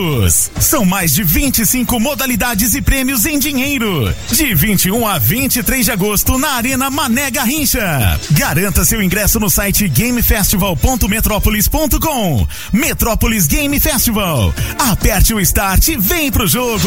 São mais de 25 modalidades e prêmios em dinheiro. De 21 a 23 de agosto na Arena Mané Garrincha. Garanta seu ingresso no site gamefestival.metropolis.com. Metrópolis Game Festival. Aperte o start e vem pro jogo.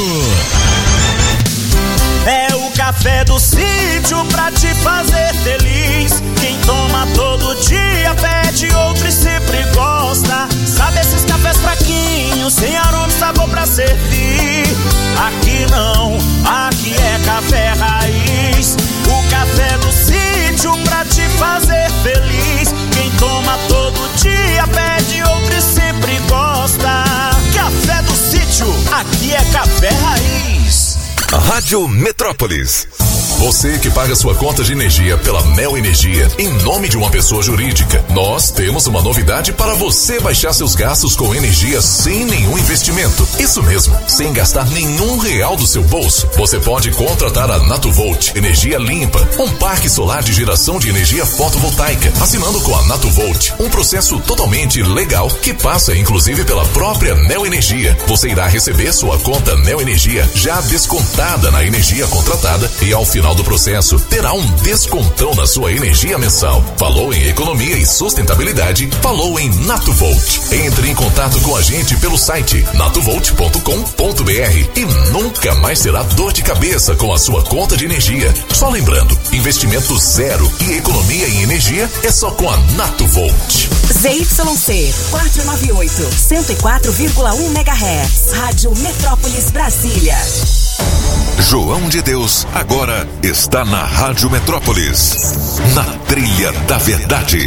É o café do sítio pra te fazer feliz. Quem toma todo dia pede outro e sempre gosta. Sabe esses cafés fraquinhos, sem aroma e sabor pra servir? Aqui não, aqui é café raiz. O café do sítio pra te fazer feliz. Quem toma todo dia pede outro e sempre gosta. Café do sítio, aqui é café raiz. Rádio Metrópolis. Você que paga sua conta de energia pela Neo Energia em nome de uma pessoa jurídica, nós temos uma novidade para você baixar seus gastos com energia sem nenhum investimento. Isso mesmo, sem gastar nenhum real do seu bolso. Você pode contratar a Natuvolt Energia Limpa, um parque solar de geração de energia fotovoltaica, assinando com a Natuvolt, um processo totalmente legal que passa inclusive pela própria Neo Energia. Você irá receber sua conta Neo Energia já descontada na energia contratada e ao final do processo terá um descontão na sua energia mensal. Falou em economia e sustentabilidade, falou em Natuvolt. Entre em contato com a gente pelo site natuvolt.com.br e nunca mais terá dor de cabeça com a sua conta de energia. Só lembrando, investimento zero e economia em energia é só com a Natuvolt. ZYC 498, 104,1 MHz. Rádio Metrópolis Brasília. João de Deus agora está na Rádio Metrópolis, na Trilha da Verdade.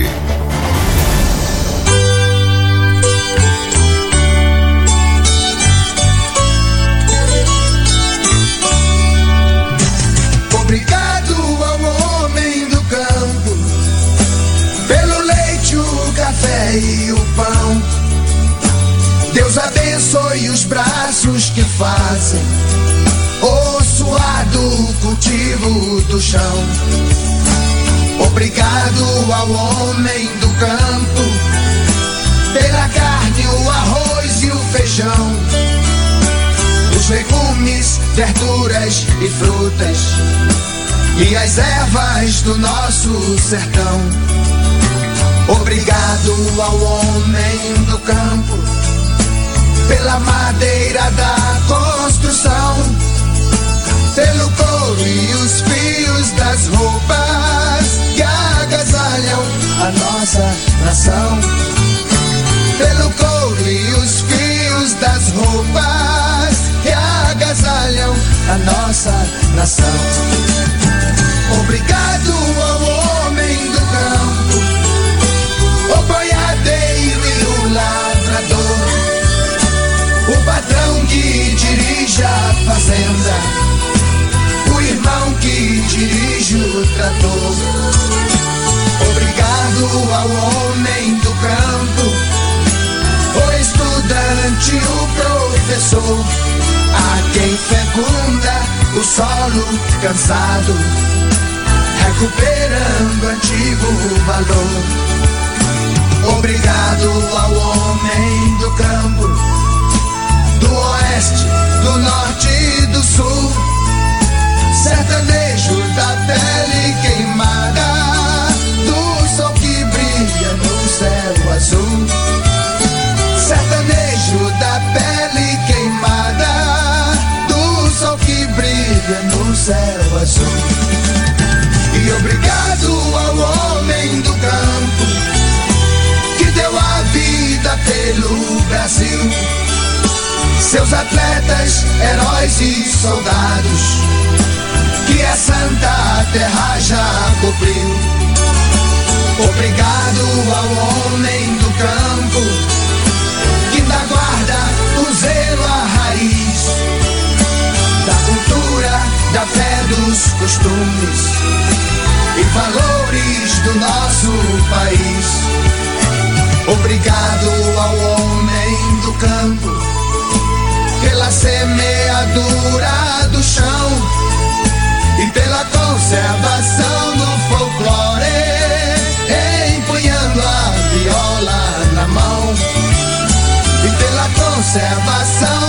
Obrigado ao homem do campo, pelo leite, o café e o pão. Deus abençoe os braços que fazem o suado cultivo do chão. Obrigado ao homem do campo, pela carne, o arroz e o feijão, os legumes, verduras e frutas, e as ervas do nosso sertão. Obrigado ao homem do campo, pela madeira da construção, pelo couro e os fios das roupas que agasalham a nossa nação. Pelo couro e os fios das roupas que agasalham a nossa nação. Obrigado ao homem do campo, o boiadeiro e o lavrador, o patrão que dirige a fazenda, o irmão que dirige o trator. Obrigado ao homem do campo, o estudante, o professor, a quem fecunda o solo cansado, recuperando antigo valor. Obrigado ao homem do campo, do oeste, do norte e do sul, sertanejo da pele queimada, do sol que brilha no céu azul. Sertanejo da pele queimada, do sol que brilha no céu azul. E obrigado ao homem do campo, que deu a vida pelo Brasil, seus atletas, heróis e soldados, que a Santa Terra já cobriu. Obrigado ao homem do campo, que ainda guarda o zelo, a raiz da cultura, da fé, dos costumes e valores do nosso país. Obrigado ao homem do campo, pela semeadura do chão e pela conservação do folclore, empunhando a viola na mão, e pela conservação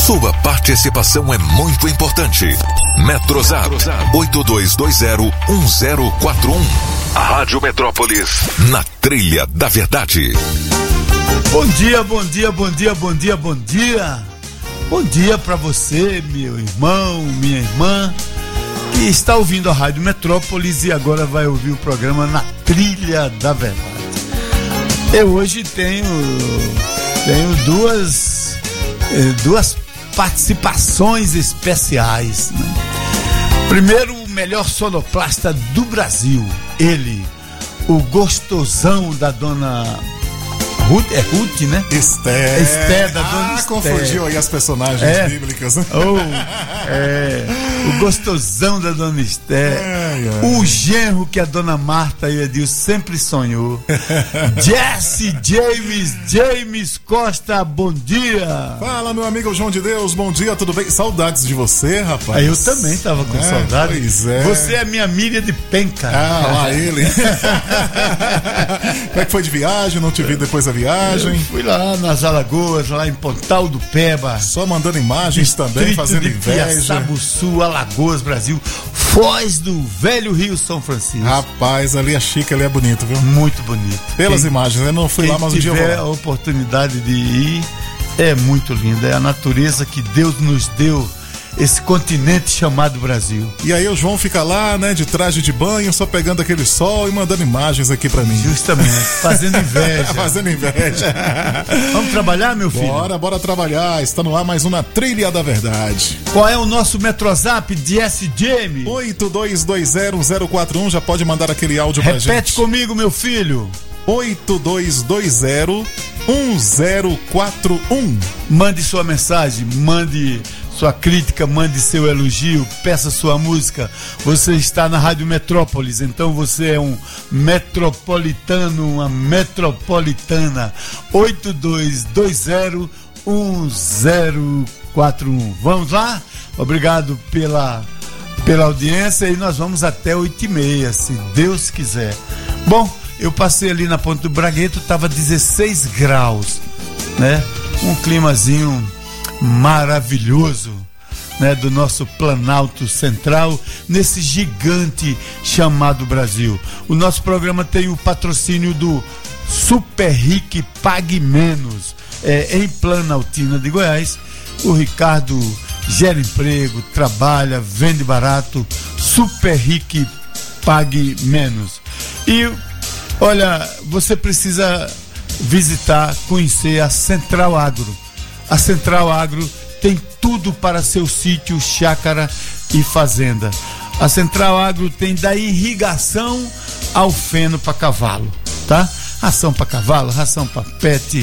Sua participação é muito importante. Metrozap 82201041. A Rádio Metrópolis, na trilha da verdade. Bom dia, bom dia, bom dia, bom dia, bom dia. Bom dia para você, meu irmão, minha irmã, que está ouvindo a Rádio Metrópolis e agora vai ouvir o programa Na Trilha da Verdade. Eu hoje tenho duas participações especiais, né? Primeiro, o melhor sonoplasta do Brasil, ele, o gostosão da dona Ruth, Ruth, né? Esther, da dona Esther. Confundiu aí as personagens bíblicas, né? O gostosão da dona Esther. O genro que a dona Marta e o Edilson sempre sonhou. Jesse James Costa, bom dia. Fala, meu amigo João de Deus, bom dia, tudo bem? Saudades de você, rapaz. Eu também tava com saudade. Pois é. Você é minha Miriam de Penca. Lá ele. Como é que foi de viagem? Não te vi depois da viagem? Eu fui lá nas Alagoas, lá em Pontal do Peba. Só mandando imagens também, fazendo inveja. Sabuçu, Alagoas, Brasil, Foz do Velho Rio São Francisco. Rapaz, ali é chique, ali é bonito, viu? Muito bonito. Pelas imagens, eu não fui lá, mas um dia eu vou lá. Quem tiver a oportunidade de ir, é muito lindo. É a natureza que Deus nos deu, esse continente chamado Brasil. E aí o João fica lá, né, de traje de banho, só pegando aquele sol e mandando imagens aqui pra mim. Justamente, fazendo inveja. Fazendo inveja. Vamos trabalhar, meu filho? Bora trabalhar. Está no ar mais uma Trilha da Verdade. Qual é o nosso Metrozap de SGM? 82201041. Já pode mandar aquele áudio pra gente. Repete comigo, meu filho. 82201041. Mande sua mensagem, mande sua crítica, mande seu elogio, peça sua música. Você está na Rádio Metrópolis, então você é um metropolitano, uma metropolitana. 82201041. Vamos lá? Obrigado pela audiência e nós vamos até 8h30, se Deus quiser. Bom, eu passei ali na Ponte do Bragueto, tava 16 graus, né? Um climazinho maravilhoso, né? Do nosso Planalto Central, nesse gigante chamado Brasil. O nosso programa tem o patrocínio do Super Ric Pague Menos, em Planaltina de Goiás. O Ricardo gera emprego, trabalha, vende barato. Super Ric Pague Menos. E olha, você precisa visitar, conhecer a Central Agro. A Central Agro tem tudo para seu sítio, chácara e fazenda. A Central Agro tem da irrigação ao feno para cavalo, tá? Ração para cavalo, ração para pet,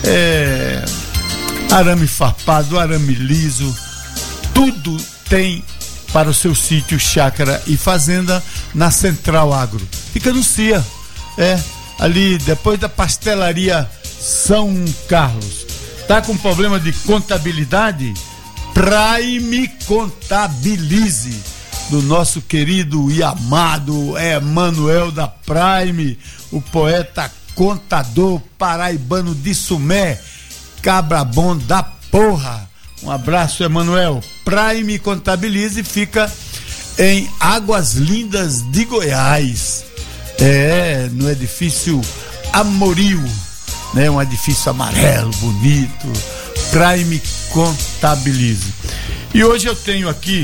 arame farpado, arame liso, tudo tem para o seu sítio, chácara e fazenda na Central Agro. Fica no CIA, ali depois da pastelaria São Carlos. Tá com problema de contabilidade? Prime Contabilize, do nosso querido e amado Emanuel da Prime, o poeta contador paraibano de Sumé, cabra bom da porra. Um abraço, Emanuel. Prime Contabilize fica em Águas Lindas de Goiás, no edifício Amorio, né? Um edifício amarelo, bonito. Prime Contabilize. E hoje eu tenho aqui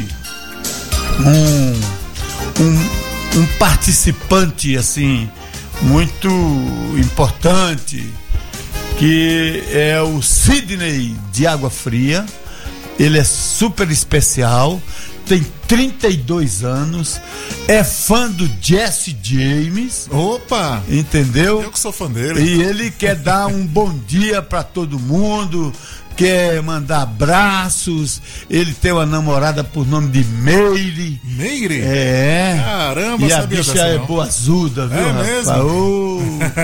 um participante assim muito importante, que é o Sidney de Água Fria. Ele é super especial, tem 32 anos, é fã do Jesse James. Opa! Entendeu? Eu que sou fã dele. E ele quer dar um bom dia pra todo mundo, quer mandar abraços. Ele tem uma namorada por nome de Meire. Meire? Caramba, e a bicha é boazuda, viu, rapaz? Mesmo?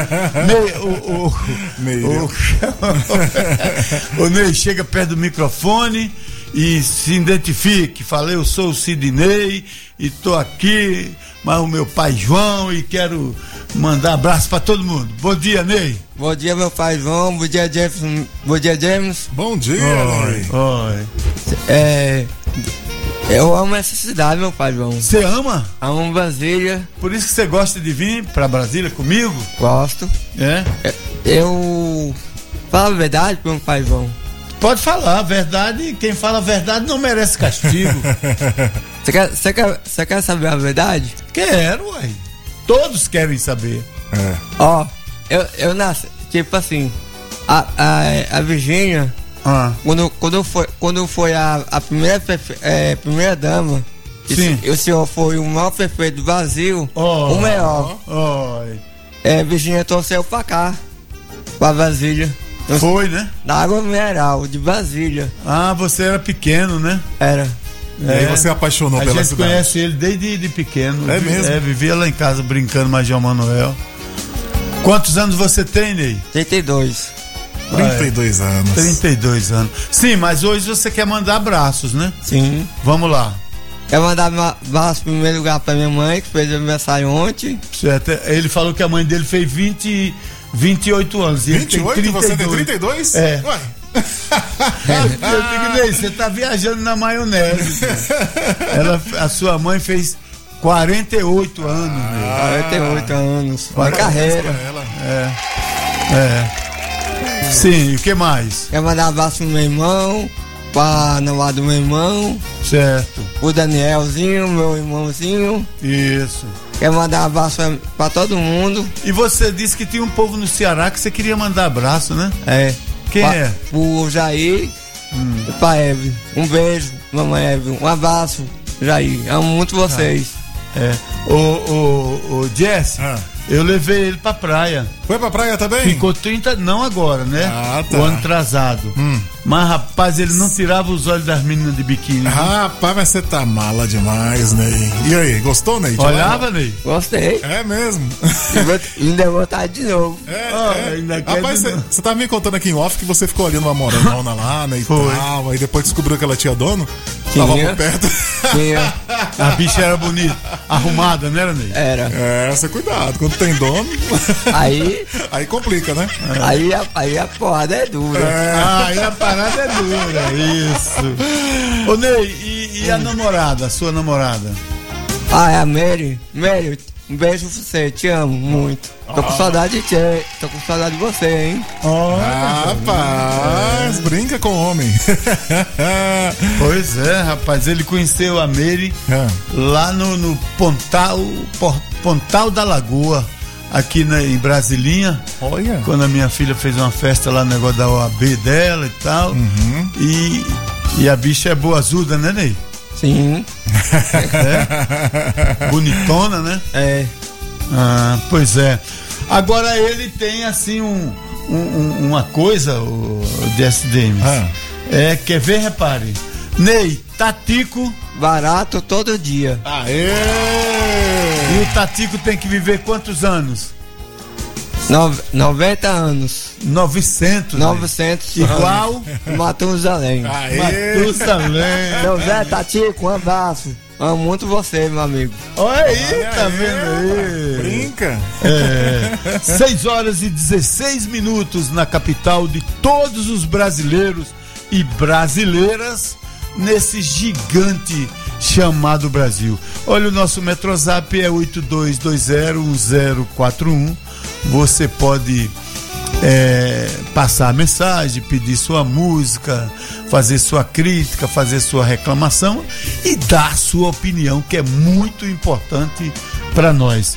O Ney chega perto do microfone e se identifique. Fala, eu sou o Sidney e tô aqui, mas o meu pai João, e quero mandar abraço pra todo mundo. Bom dia, Ney. Bom dia, meu pai João. Bom dia, Jefferson. Bom dia, James. Bom dia, Ney. Oi. Eu amo essa cidade, meu pai João. Você ama? Amo Brasília. Por isso que você gosta de vir pra Brasília comigo? Gosto. Eu falo a verdade, meu pai João. Pode falar, a verdade, quem fala a verdade não merece castigo. Você quer saber a verdade? Quero, ué. Todos querem saber. Ó, eu nasci, tipo assim, a Virgínia, quando foi a primeira dama, sim, o senhor foi o maior prefeito do Brasil, o melhor. Virgínia trouxe pra cá, pra Brasília. Foi, né? Na água mineral de Brasília. Ah, você era pequeno, né? Era. E aí você apaixonou pela cidade. A gente conhece ele desde pequeno. É mesmo? Vivia lá em casa brincando mais João Manuel. Quantos anos você tem, Ney? 32. 32 anos. 32 anos. Sim, mas hoje você quer mandar abraços, né? Sim. Vamos lá. Quero mandar um abraço em primeiro lugar pra minha mãe, que fez aniversário ontem. Certo. Ele falou que a mãe dele fez 28 anos. E 28? Ele tem 32. Você tem 32? É. Ué. Eu digo, Ney, você tá viajando na maionese. A sua mãe fez 48 anos. 48 anos. Uma carreira. Sim, e o que mais? Quero mandar um abraço pro meu irmão, pra namorada do meu irmão. Certo. O Danielzinho, meu irmãozinho. Isso. Quero mandar um abraço pra todo mundo. E você disse que tinha um povo no Ceará que você queria mandar abraço, né? Quem é? O Jair e pra Eve. Um beijo, mamãe Eve. Um abraço, Jair. Amo muito vocês. O Jesse, eu levei ele pra praia. Foi pra praia também? Ficou 30, não agora, né? Tá. O ano atrasado. Mas, rapaz, ele não tirava os olhos das meninas de biquíni. Rapaz, mas você tá mala demais, Ney. E aí, gostou, Ney? Olhava, Ney? Gostei. É mesmo? Ainda vou vontade de novo. Rapaz, você tava me contando aqui em off que você ficou ali numa moranona lá, né, e tal. Aí depois descobriu que ela tinha dono. Tava por perto. Tinha. A bicha era bonita, arrumada, não era, Ney? Era. Você cuidado, quando tem dono. Aí complica, né? Aí a porrada é dura. Aí a parada é dura, isso. Ô Ney, e a namorada, a sua namorada? É a Mary. Mary, um beijo pra você, te amo muito. Tô com saudade de você, tô com saudade de você, hein? Rapaz, brinca com homem. Pois é, rapaz, ele conheceu a Mary lá no Pontal da Lagoa, aqui em Brasilinha. Olha. Quando a minha filha fez uma festa lá no negócio da OAB dela e tal. E a bicha é boazuda, né, Ney? Sim. Bonitona, né? Pois é. Agora ele tem assim uma coisa, o Jesse Dames. Quer ver, repare. Ney, Tatico. Barato todo dia. E o Tatico tem que viver quantos anos? 90 anos. 900. 900. Igual Matusalém. Matusalém. Meu Zé Tatico, um abraço. Amo muito você, meu amigo. Olha aí, tá vendo aí? Brinca. 6 horas e 16 minutos na capital de todos os brasileiros e brasileiras nesse gigante chamado Brasil. Olha, o nosso Metrozap é 82201041. Você pode passar a mensagem, pedir sua música, fazer sua crítica, fazer sua reclamação e dar sua opinião, que é muito importante para nós.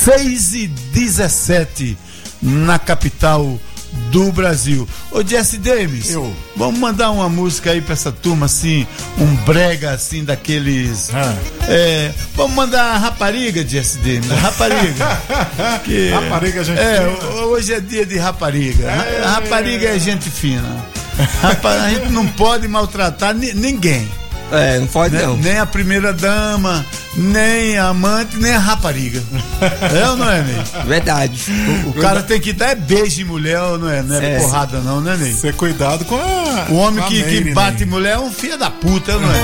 6h17 na capital do Brasil. Ô Jesse Davis, vamos mandar uma música aí pra essa turma, assim, um brega assim daqueles. Vamos mandar a rapariga, Jesse Davis, rapariga. Rapariga, gente fina. Hoje é dia de rapariga. A rapariga é gente fina. A gente não pode maltratar ninguém. Não pode não. Nem a primeira dama, nem a amante, nem a rapariga. Ou não é, Ney? Verdade. O cara tem que dar beijo em mulher, ou não é? Não é porrada não, né, Ney? Você cuidado com o homem que bate mulher é um filho da puta, não é?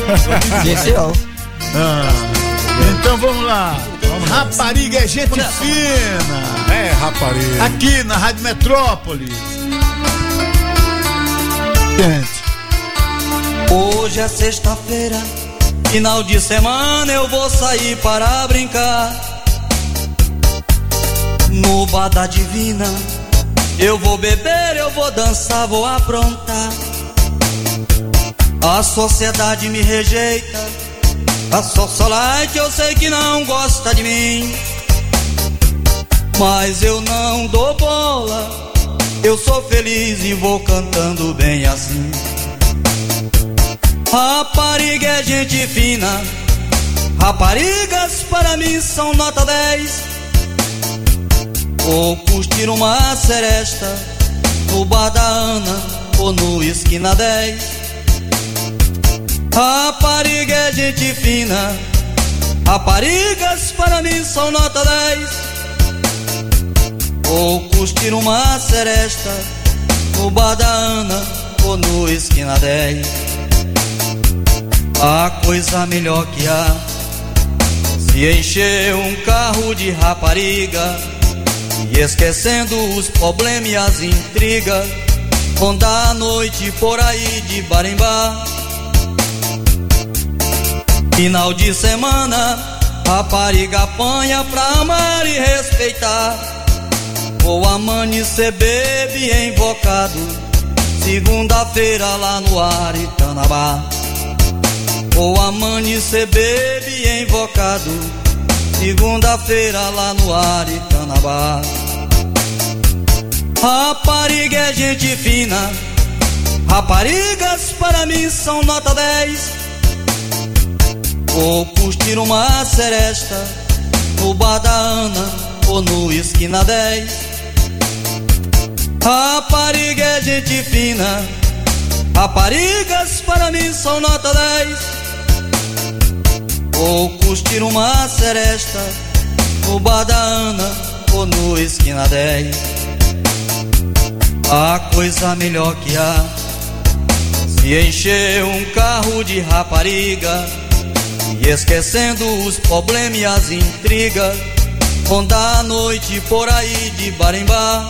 Então vamos lá. Rapariga é gente fina. Rapariga. Aqui na Rádio Metrópolis. Gente, Hoje é sexta-feira, final de semana eu vou sair para brincar. No bar da Divina eu vou beber, eu vou dançar, vou aprontar. A sociedade me rejeita, a socialite eu sei que não gosta de mim, mas eu não dou bola, eu sou feliz e vou cantando bem assim. Rapariga é gente fina, raparigas para mim são nota 10. Ou curtir uma seresta no bar da Ana ou no esquina 10. Rapariga é gente fina, raparigas para mim são nota 10. Ou curtir uma seresta no bar da Ana ou no esquina 10. A coisa melhor que há, se encher um carro de rapariga e esquecendo os problemas e as intrigas, rondar a noite por aí de bar em bar. Final de semana, rapariga apanha pra amar e respeitar. Vou amanhecer bebe invocado, segunda-feira lá no Aritanabá. Vou amanhecer bebe invocado, segunda-feira lá no Aritanabá. Rapariga é gente fina, raparigas para mim são nota 10. Vou curtir uma seresta no bar da Ana ou no esquina 10. Rapariga é gente fina, raparigas para mim são nota 10. Ou curtir uma seresta no bar da Ana ou no esquina 10. A coisa melhor que há, se encher um carro de rapariga e esquecendo os problemas e as intrigas, rondar a noite por aí de bar em bar.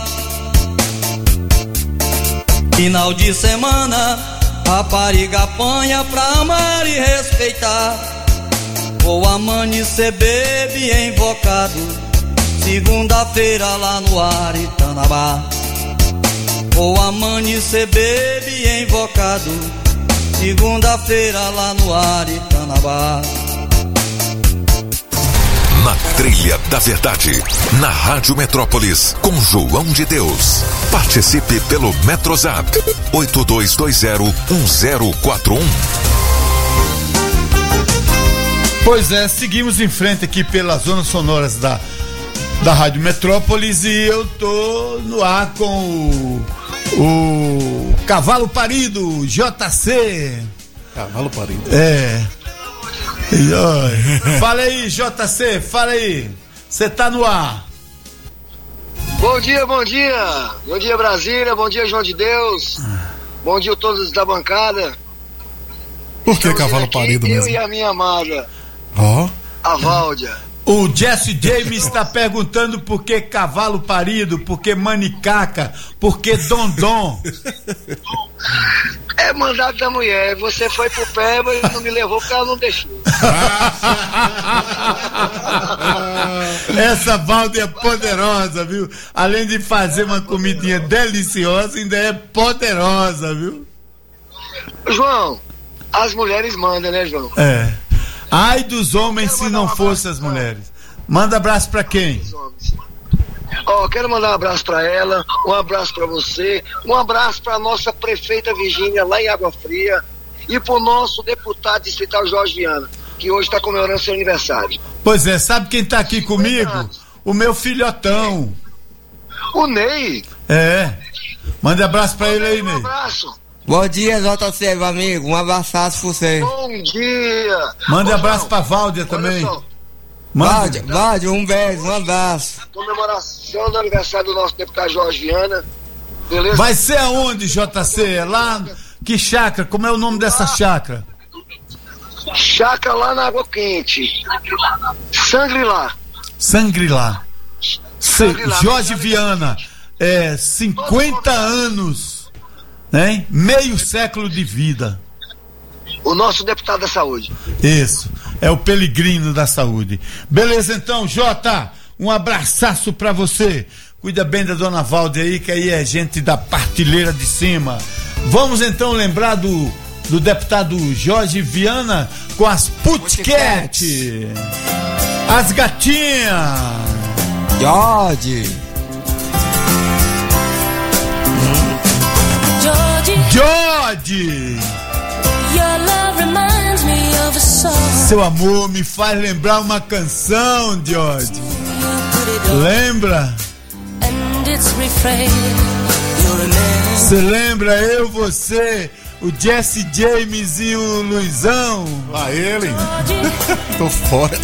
Final de semana, rapariga apanha pra amar e respeitar. Vou amanhecer bebe invocado, segunda-feira lá no Aritanabá. Vou amanhecer bebe invocado, segunda-feira lá no Aritanabá. Na Trilha da Verdade, na Rádio Metrópolis, com João de Deus. Participe pelo Metrozap 82201041. Pois é, seguimos em frente aqui pelas zonas sonoras da Rádio Metrópolis e eu tô no ar com o Cavalo Parido, JC. Cavalo Parido. É. Fala aí, JC, fala aí. Você tá no ar. Bom dia, bom dia. Bom dia, Brasília. Bom dia, João de Deus. Bom dia a todos da bancada. Por que Cavalo Parido eu mesmo? E a minha amada, a Váldia. O Jesse James está perguntando por que cavalo parido, por que manicaca, por que dondom. É mandado da mulher. Você foi pro Peba e não me levou porque ela não deixou. Essa Váldia é poderosa, viu? Além de fazer uma comidinha deliciosa, ainda é poderosa, viu? João, as mulheres mandam, né, João? É. Ai dos homens se não fossem as mulheres. Manda abraço pra quem? Quero mandar um abraço pra ela, um abraço pra você, um abraço pra nossa prefeita Virgínia lá em Água Fria e pro nosso deputado distrital Jorge Viana, que hoje tá comemorando seu aniversário. Pois é, sabe quem tá aqui comigo? O meu filhotão. O Ney? É. Manda abraço pra ele aí, Ney. Um abraço. Bom dia, JC, meu amigo. Um abraço pra você. Bom dia. Manda abraço pra Váldia também. Váldia, um beijo, um abraço. Comemoração do aniversário do nosso deputado Jorge Viana. Beleza? Vai ser aonde, JC? É lá? Que chácara? Como é o nome dessa chácara? Chácara lá na Água Quente. Sangrilá. Sangrilá. Jorge Viana. 50 anos. Né? Meio século de vida. o nosso deputado da saúde. Isso, é o Pelegrino da saúde. Beleza, então, Jota, um abraçaço pra você. Cuida bem da dona Valde aí, que aí é gente da partilheira de cima. Vamos então lembrar do deputado Jorge Viana com as Pussycat. As gatinhas. George. George. Seu amor me faz lembrar uma canção, George. Lembra? Você lembra eu, você, o Jesse James e o Luizão? Ele? Tô fora.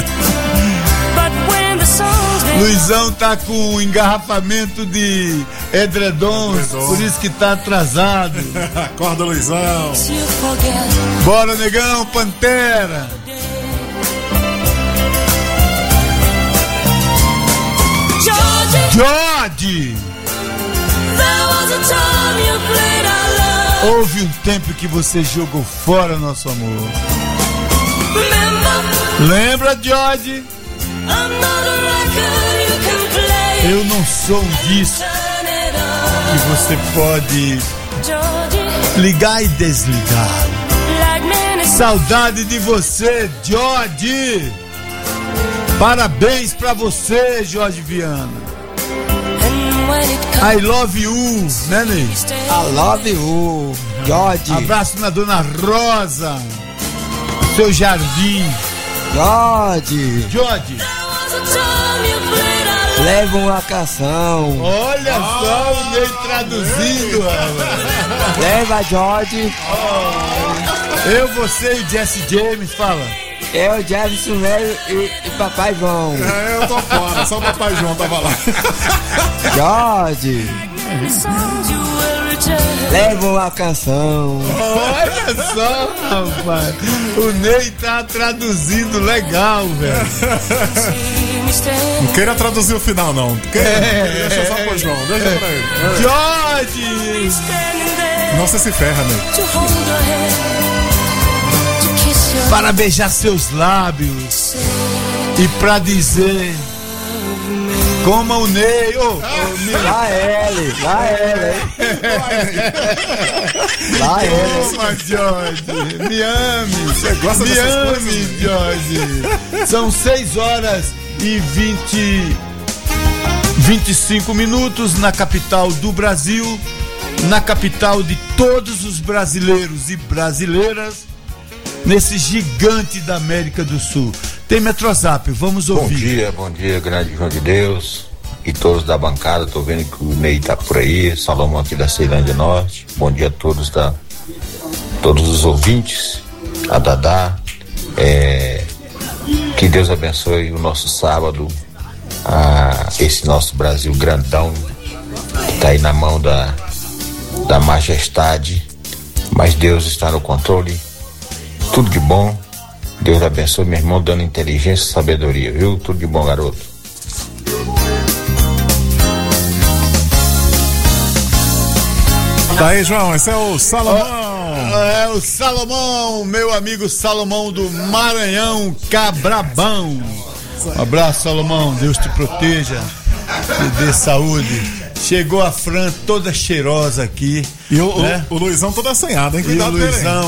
Luizão tá com um engarrafamento de edredons, por isso que tá atrasado. Acorda, Luizão. Bora, negão, Pantera. George. Houve um tempo que você jogou fora nosso amor. Lembra, George? Eu não sou um disco que você pode ligar e desligar. Saudade de você, George. Parabéns pra você, Jorge Viana. I love you, né, Ney? I love you, George. Abraço na dona Rosa, seu jardim. George. Leva uma canção. Olha só o Ney traduzindo. Leva, George. Eu, você e Jesse James, fala. Eu, Jefferson Velho e Papai João. Eu tô fora, só o Papai João tava lá. George. Leva uma canção. Olha só, rapaz. O Ney tá traduzindo legal, velho. Não queira traduzir o final, não. Deixa só pro João, deixa pra ele. George! Não, você se ferra, Ney. Para beijar seus lábios e pra dizer como o Ney, lá ele. Toma, George, me ame. Você gosta me dessas ame, coisas? George. São 6 horas e 25 minutos na capital do Brasil, na capital de todos os brasileiros e brasileiras, nesse gigante da América do Sul. Tem Metrozap, vamos ouvir. Bom dia, grande João de Deus e todos da bancada. Tô vendo que o Ney tá por aí, Salomão aqui da Ceilândia Norte. Bom dia a todos todos os ouvintes, a Dadá. Que Deus abençoe o nosso sábado, esse nosso Brasil grandão que tá aí na mão da majestade, mas Deus está no controle. Tudo de bom. Deus abençoe meu irmão, dando inteligência e sabedoria, viu? Tudo de bom, garoto. Tá aí, João, esse é o Salomão. É o Salomão, meu amigo Salomão do Maranhão, Cabrabão. Um abraço, Salomão, Deus te proteja, te dê saúde. Chegou a Fran toda cheirosa aqui. E o Luizão todo assanhado, hein? Cuidado, e o Luizão,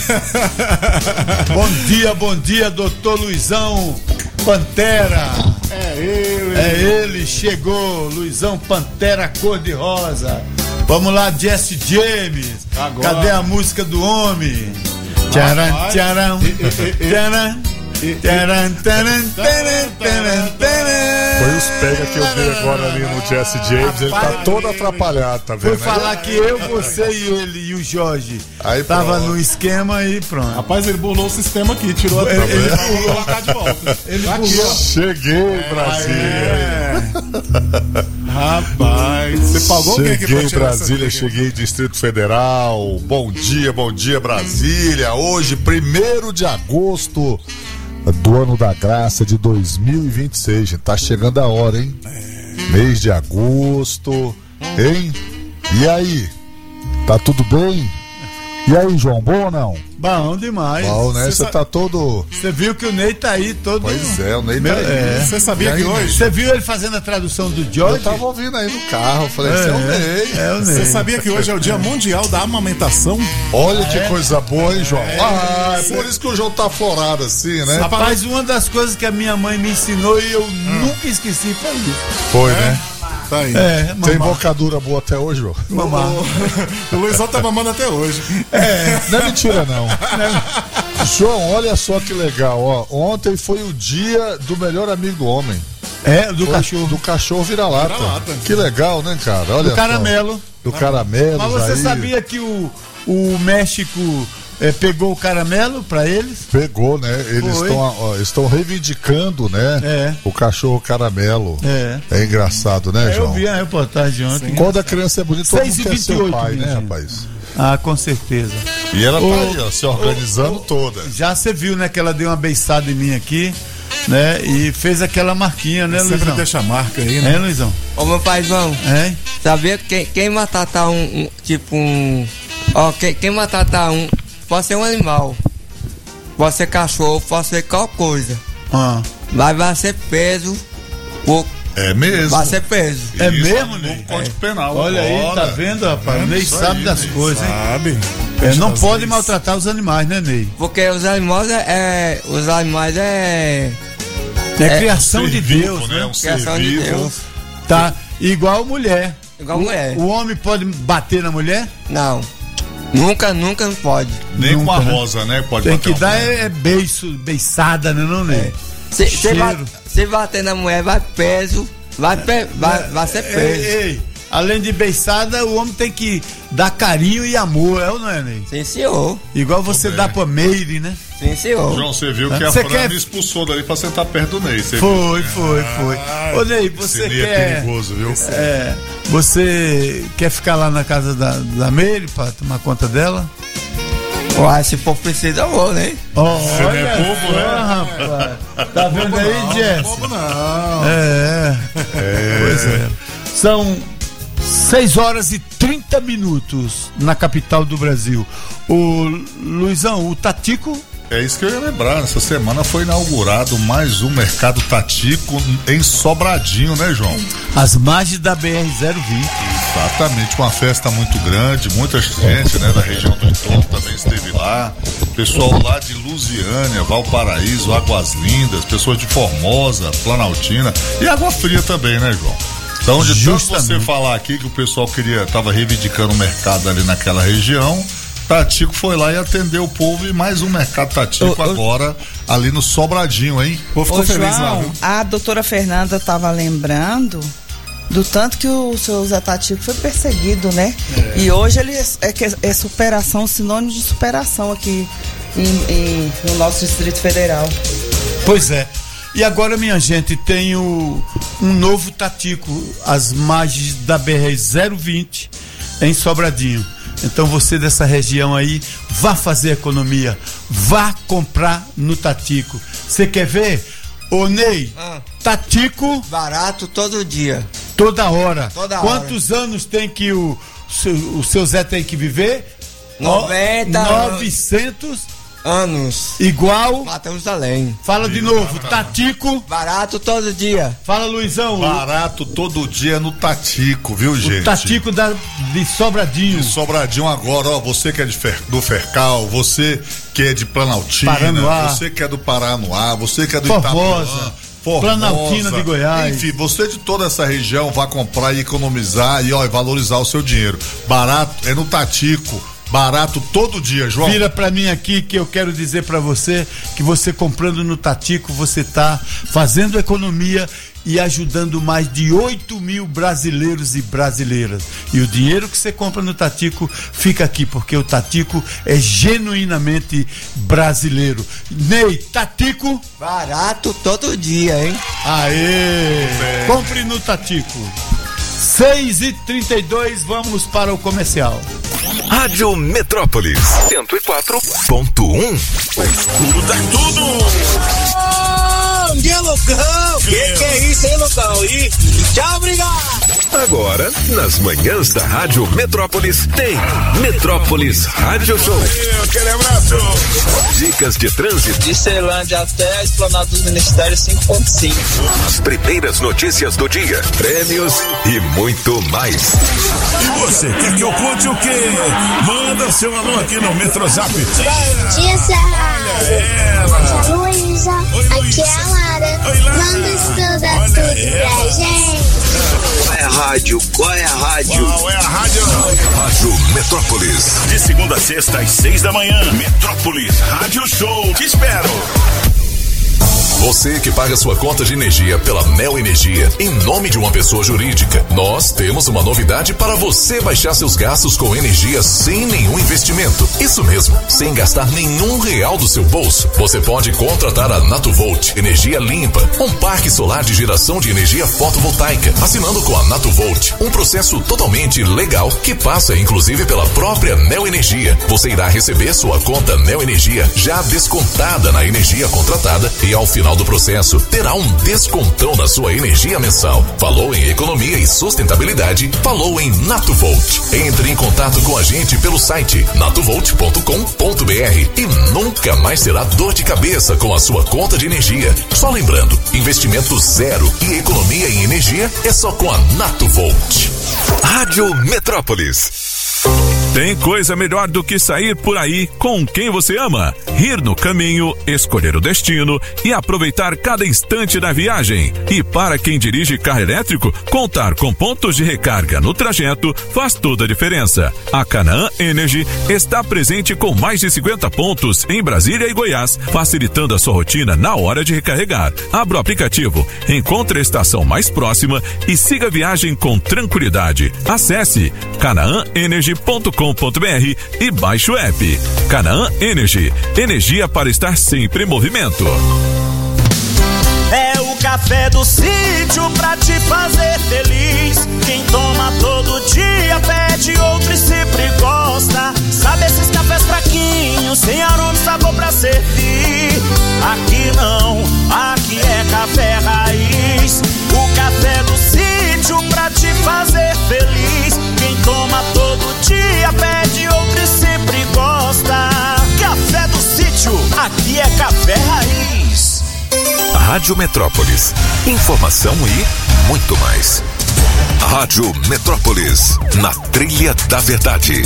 Bom dia, doutor Luizão Pantera. É ele, chegou, Luizão Pantera cor-de-rosa. Vamos lá, Jesse James. Agora. Cadê a música do homem? Tcharam, tcharam, tcharam. Foi os pega que eu vi agora ali no Jesse James. Ele tá todo atrapalhado, tá vendo? Foi falar que eu, você e ele e o Jorge aí tava no esquema e pronto. Rapaz, ele burlou o sistema aqui, tirou a ele colocar de volta. Ele burlou. Cheguei, Brasília. Rapaz, você pagou cheguei quem aqui pra tirar Brasília, cheguei Distrito Federal. Bom dia, Brasília. Hoje, 1º de agosto do ano da graça de 2026, gente. Tá chegando a hora, hein? Mês de agosto, hein? E aí? Tá tudo bem? E aí, João, bom ou não? Bom demais. Bom, né? Você tá todo... Você viu que o Ney tá aí todo... Pois é, o Ney tá aí. Você sabia que hoje... Você viu ele fazendo a tradução do George? Eu tava ouvindo aí no carro, eu falei, esse é o Ney. É o Ney. Você sabia que hoje é o Dia Mundial da Amamentação? Olha que coisa boa, hein, João? É por isso que o João tá aflorado assim, né? Rapaz, uma das coisas que a minha mãe me ensinou e eu nunca esqueci foi isso. Foi, né? Tá aí. Tem embocadura boa até hoje, João? Mamar. O Luizão tá mamando até hoje. Não é mentira, não. João, olha só que legal, ó. Ontem foi o dia do melhor amigo do homem. Do cachorro. Do cachorro vira-lata. Que legal, né, cara? Olha do caramelo. Só. Do caramelo. Mas você sabia que o México pegou o caramelo pra eles? Pegou, né? Eles estão reivindicando, né? O cachorro caramelo. É engraçado, né, João? Eu vi a reportagem ontem. Quando a criança é bonita, todo mundo quer ser pai, né, rapaz? Ah, com certeza. E ela tá aí, ó, se organizando toda. Já você viu, né, que ela deu uma beiçada em mim aqui, né? E fez aquela marquinha, né, Luizão? Sempre deixa a marca aí, né? Luizão? Ô, meu paizão. Sabia que quem matata quem matata pode ser um animal, pode ser cachorro, pode ser qualquer coisa. Mas vai ser preso. É mesmo. Vai ser preso. É mesmo, né? Código penal. Olha aí, tá vendo, rapaz? O Ney sabe das coisas, hein? Sabe. Não pode maltratar os animais, né, Ney? Porque os animais é criação de Deus, né? Criação de Deus. Tá, igual mulher. Igual mulher. O homem pode bater na mulher? Não. Nunca pode. Nem com a rosa, né? Pode tem bater. Que dar beiçada, né, não, Ney? Se bater na mulher, vai preso. Vai ser preso. Ei, além de beiçada, o homem tem que dar carinho e amor, ou não é, Ney? Sim, senhor. Igual você dá pra Meire, né? Sim, senhor. João, você viu que a Fran me expulsou dali pra sentar perto do Ney. Foi. Ô, Ney, você quer... é perigoso, viu? Você quer ficar lá na casa da Meire pra tomar conta dela? Uai, se for preciso, eu vou, né? Você não é bobo, né? Rapaz. Tá vendo aí, Jess? Bobo não. Pois é. São 6h30 na capital do Brasil. O Luizão, o Tatico... É isso que eu ia lembrar. Essa semana foi inaugurado mais um mercado Tatico em Sobradinho, né, João? As margens da BR-020. Exatamente, uma festa muito grande, muita gente, né, da região do entorno também esteve lá. Pessoal lá de Lusiânia, Valparaíso, Águas Lindas, pessoas de Formosa, Planaltina e Água Fria também, né, João? Então, de tanto você falar aqui que o pessoal tava reivindicando o mercado ali naquela região, Tatico foi lá e atendeu o povo e mais um mercado Tatico agora ali no Sobradinho, hein? O povo ficou feliz lá, viu? A doutora Fernanda estava lembrando do tanto que o seu Zé Tatico foi perseguido, né? E hoje ele é superação, sinônimo de superação aqui no nosso Distrito Federal. Pois é. E agora, minha gente, tem um novo Tatico, as margens da BR-020 em Sobradinho. Então você dessa região aí, vá fazer economia, vá comprar no Tatico. Você quer ver? Ô Ney, Tatico... Barato todo dia. Toda hora. Quantos anos tem que o seu Zé tem que viver? 900 anos. Igual Matamos além. Fala de novo, Tatico. Barato todo dia. Fala, Luizão. Barato todo dia no Tatico, viu, gente? O Tatico de Sobradinho. De Sobradinho agora, ó, você que é do Fercal, você que é de Planaltina, Paranoá. Você que é do Paranoá, você que é do Formosa, Planaltina de Goiás. Enfim, você de toda essa região vai comprar e economizar e valorizar o seu dinheiro. Barato é no Tatico. Barato todo dia, João. Vira pra mim aqui que eu quero dizer pra você que você comprando no Tatico, você tá fazendo economia e ajudando mais de 8 mil brasileiros e brasileiras. E o dinheiro que você compra no Tatico fica aqui, porque o Tatico é genuinamente brasileiro. Ney, Tatico. Barato todo dia, hein? Aê! Compre no Tatico. 6h32, vamos para o comercial. Rádio Metrópolis 104.1. Escuta tudo! Bom dia, Lucão! Que é isso, hein, Lucão? aí. Tchau, obrigado. Agora, nas manhãs da Rádio Metrópolis, tem Metrópolis Rádio Show. Aquele abraço. Dicas de trânsito. De Ceilândia até a Esplanada dos Ministérios 5.5. As primeiras notícias do dia, prêmios e muito mais. E você, quer que eu conte o quê? Manda seu alô aqui no Metrozap. Bom dia, Serra. Aqui é a Luísa. Aqui é a Lara. Manda estudar tudo pra gente. Qual é a rádio? Qual é a rádio? Rádio Metrópolis. De segunda a sexta às 6 da manhã. Metrópolis Rádio Show. Te espero. Você que paga sua conta de energia pela Neo Energia em nome de uma pessoa jurídica, nós temos uma novidade para você baixar seus gastos com energia sem nenhum investimento. Isso mesmo, sem gastar nenhum real do seu bolso. Você pode contratar a Natuvolt Energia Limpa, um parque solar de geração de energia fotovoltaica, assinando com a Natuvolt, um processo totalmente legal que passa inclusive pela própria Neo Energia. Você irá receber sua conta Neo Energia já descontada na energia contratada e ao final do processo terá um descontão na sua energia mensal. Falou em economia e sustentabilidade? Falou em Natuvolt. Entre em contato com a gente pelo site natuvolt.com.br e nunca mais terá dor de cabeça com a sua conta de energia. Só lembrando, investimento zero e economia em energia é só com a Natuvolt. Rádio Metrópolis. Tem coisa melhor do que sair por aí com quem você ama, rir no caminho, escolher o destino e aproveitar cada instante da viagem. E para quem dirige carro elétrico, contar com pontos de recarga no trajeto faz toda a diferença. A Canaã Energy está presente com mais de 50 pontos em Brasília e Goiás, facilitando a sua rotina na hora de recarregar. Abra o aplicativo, encontre a estação mais próxima e siga a viagem com tranquilidade. Acesse canaãenergy.com.br e baixe o app. Canaã Energy, energia para estar sempre em movimento. É o café do sítio pra te fazer feliz. Quem toma todo dia pede outro e sempre gosta. Sabe esses cafés fraquinhos, sem aroma e sabor pra servir? Aqui não, aqui é café raiz. O café do sítio pra te fazer feliz. Quem toma todo dia pede outro e sempre gosta. Café do sítio, aqui é café raiz. Rádio Metrópolis. Informação e muito mais. Rádio Metrópolis, na trilha da verdade.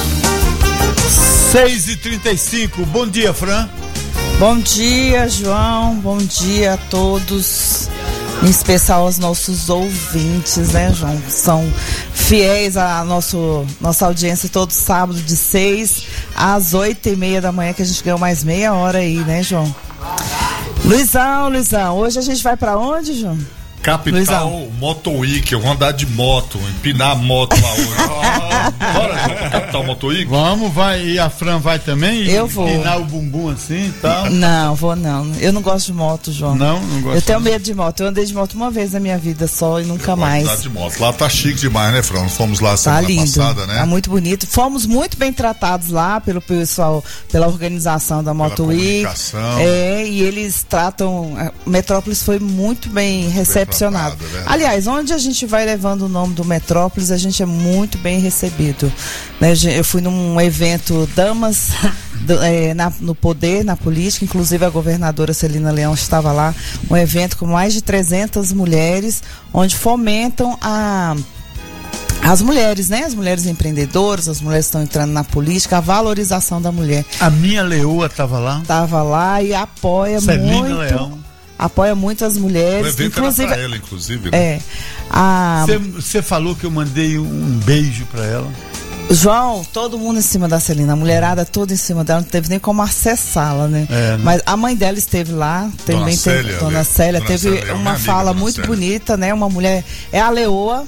6h35, bom dia, Fran. Bom dia, João, bom dia a todos, em especial aos nossos ouvintes, né, João? São fiéis à nossa audiência todo sábado de 6 às 8h30 da manhã, que a gente ganhou mais meia hora aí, né, João? Luizão, hoje a gente vai pra onde, João? Capital Luizão. Moto Week, eu vou andar de moto, empinar a moto lá hoje. Bora, João, Capital Moto Week? Vamos, vai, e a Fran vai também? Eu vou. Empinar o bumbum assim e tal? Não, vou não. Eu não gosto de moto, João. Não gosto. Eu tenho medo de moto. Eu andei de moto uma vez na minha vida só e nunca mais. Andar de moto. Lá tá chique demais, né, Fran? Fomos lá semana passada, né? Tá muito bonito. Fomos muito bem tratados lá pelo pessoal, pela organização da Moto Week. E eles tratam. Metrópolis foi muito bem recepcionado. Aliás, onde a gente vai levando o nome do Metrópolis, a gente é muito bem recebido, né? Eu fui num evento Damas no Poder, na política, inclusive a governadora Celina Leão estava lá, um evento com mais de 300 mulheres, onde fomentam as mulheres, né? As mulheres empreendedoras, as mulheres que estão entrando na política, a valorização da mulher. A minha leoa estava lá? Estava lá e apoia Celina Leão. Apoia muito as mulheres, inclusive. Pra ela, inclusive, né? Você falou que eu mandei um beijo pra ela. João, todo mundo em cima da Celina, a mulherada toda em cima dela, não teve nem como acessá-la, né? Mas a mãe dela esteve lá, Dona Célia, teve uma fala muito bonita, né? Uma mulher, é a leoa,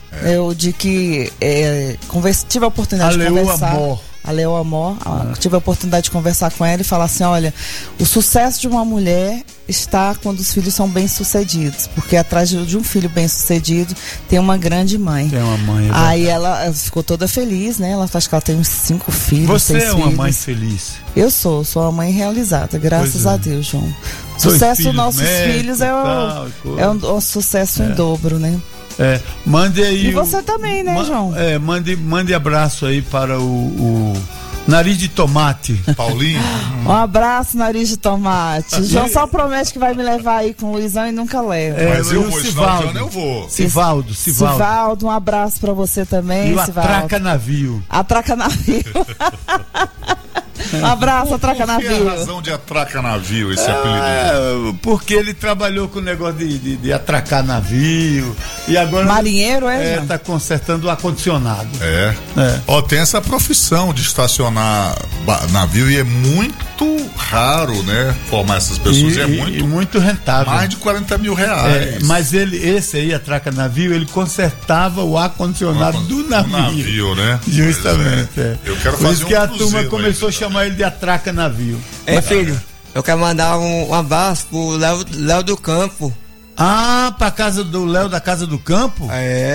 tive a oportunidade de conversar. A Leoa Amor, tive a oportunidade de conversar com ela e falar assim, olha, o sucesso de uma mulher está quando os filhos são bem-sucedidos, porque atrás de um filho bem-sucedido tem uma grande mãe. Tem uma mãe. Aí ela ficou toda feliz, né? Ela acho que ela tem uns 5 filhos. Você é uma filhos. mãe feliz? Eu sou uma mãe realizada, graças a Deus, João. Sucesso dos nossos filhos é um sucesso em dobro, né? Mande aí. E você também, né, João? Mande abraço aí para o Nariz de Tomate. Paulinho. Um abraço, Nariz de Tomate. João só promete que vai me levar aí com o Luizão e nunca leva. Mas eu vou, Sivaldo. Eu vou. Sivaldo, um abraço pra você também, e o Sivaldo. Atraca Navio. Atraca Navio. Um abraço, Atraca Navio. Por que a razão de Atraca Navio, esse apelido? Porque ele trabalhou com o negócio de atracar navio. E agora. Marinheiro, tá consertando o ar-condicionado. Tem essa profissão de estacionar navio e é muito raro, né? Formar essas pessoas. E muito rentável. Mais de 40 mil reais. Mas esse aí, Atraca Navio, ele consertava o ar-condicionado do navio. Né? Justamente. Eu quero fazer por isso que a turma começou a chamar ele de Atraca Navio. Filho, eu quero mandar um abraço pro Léo do Campo. Pra casa do Léo da Casa do Campo?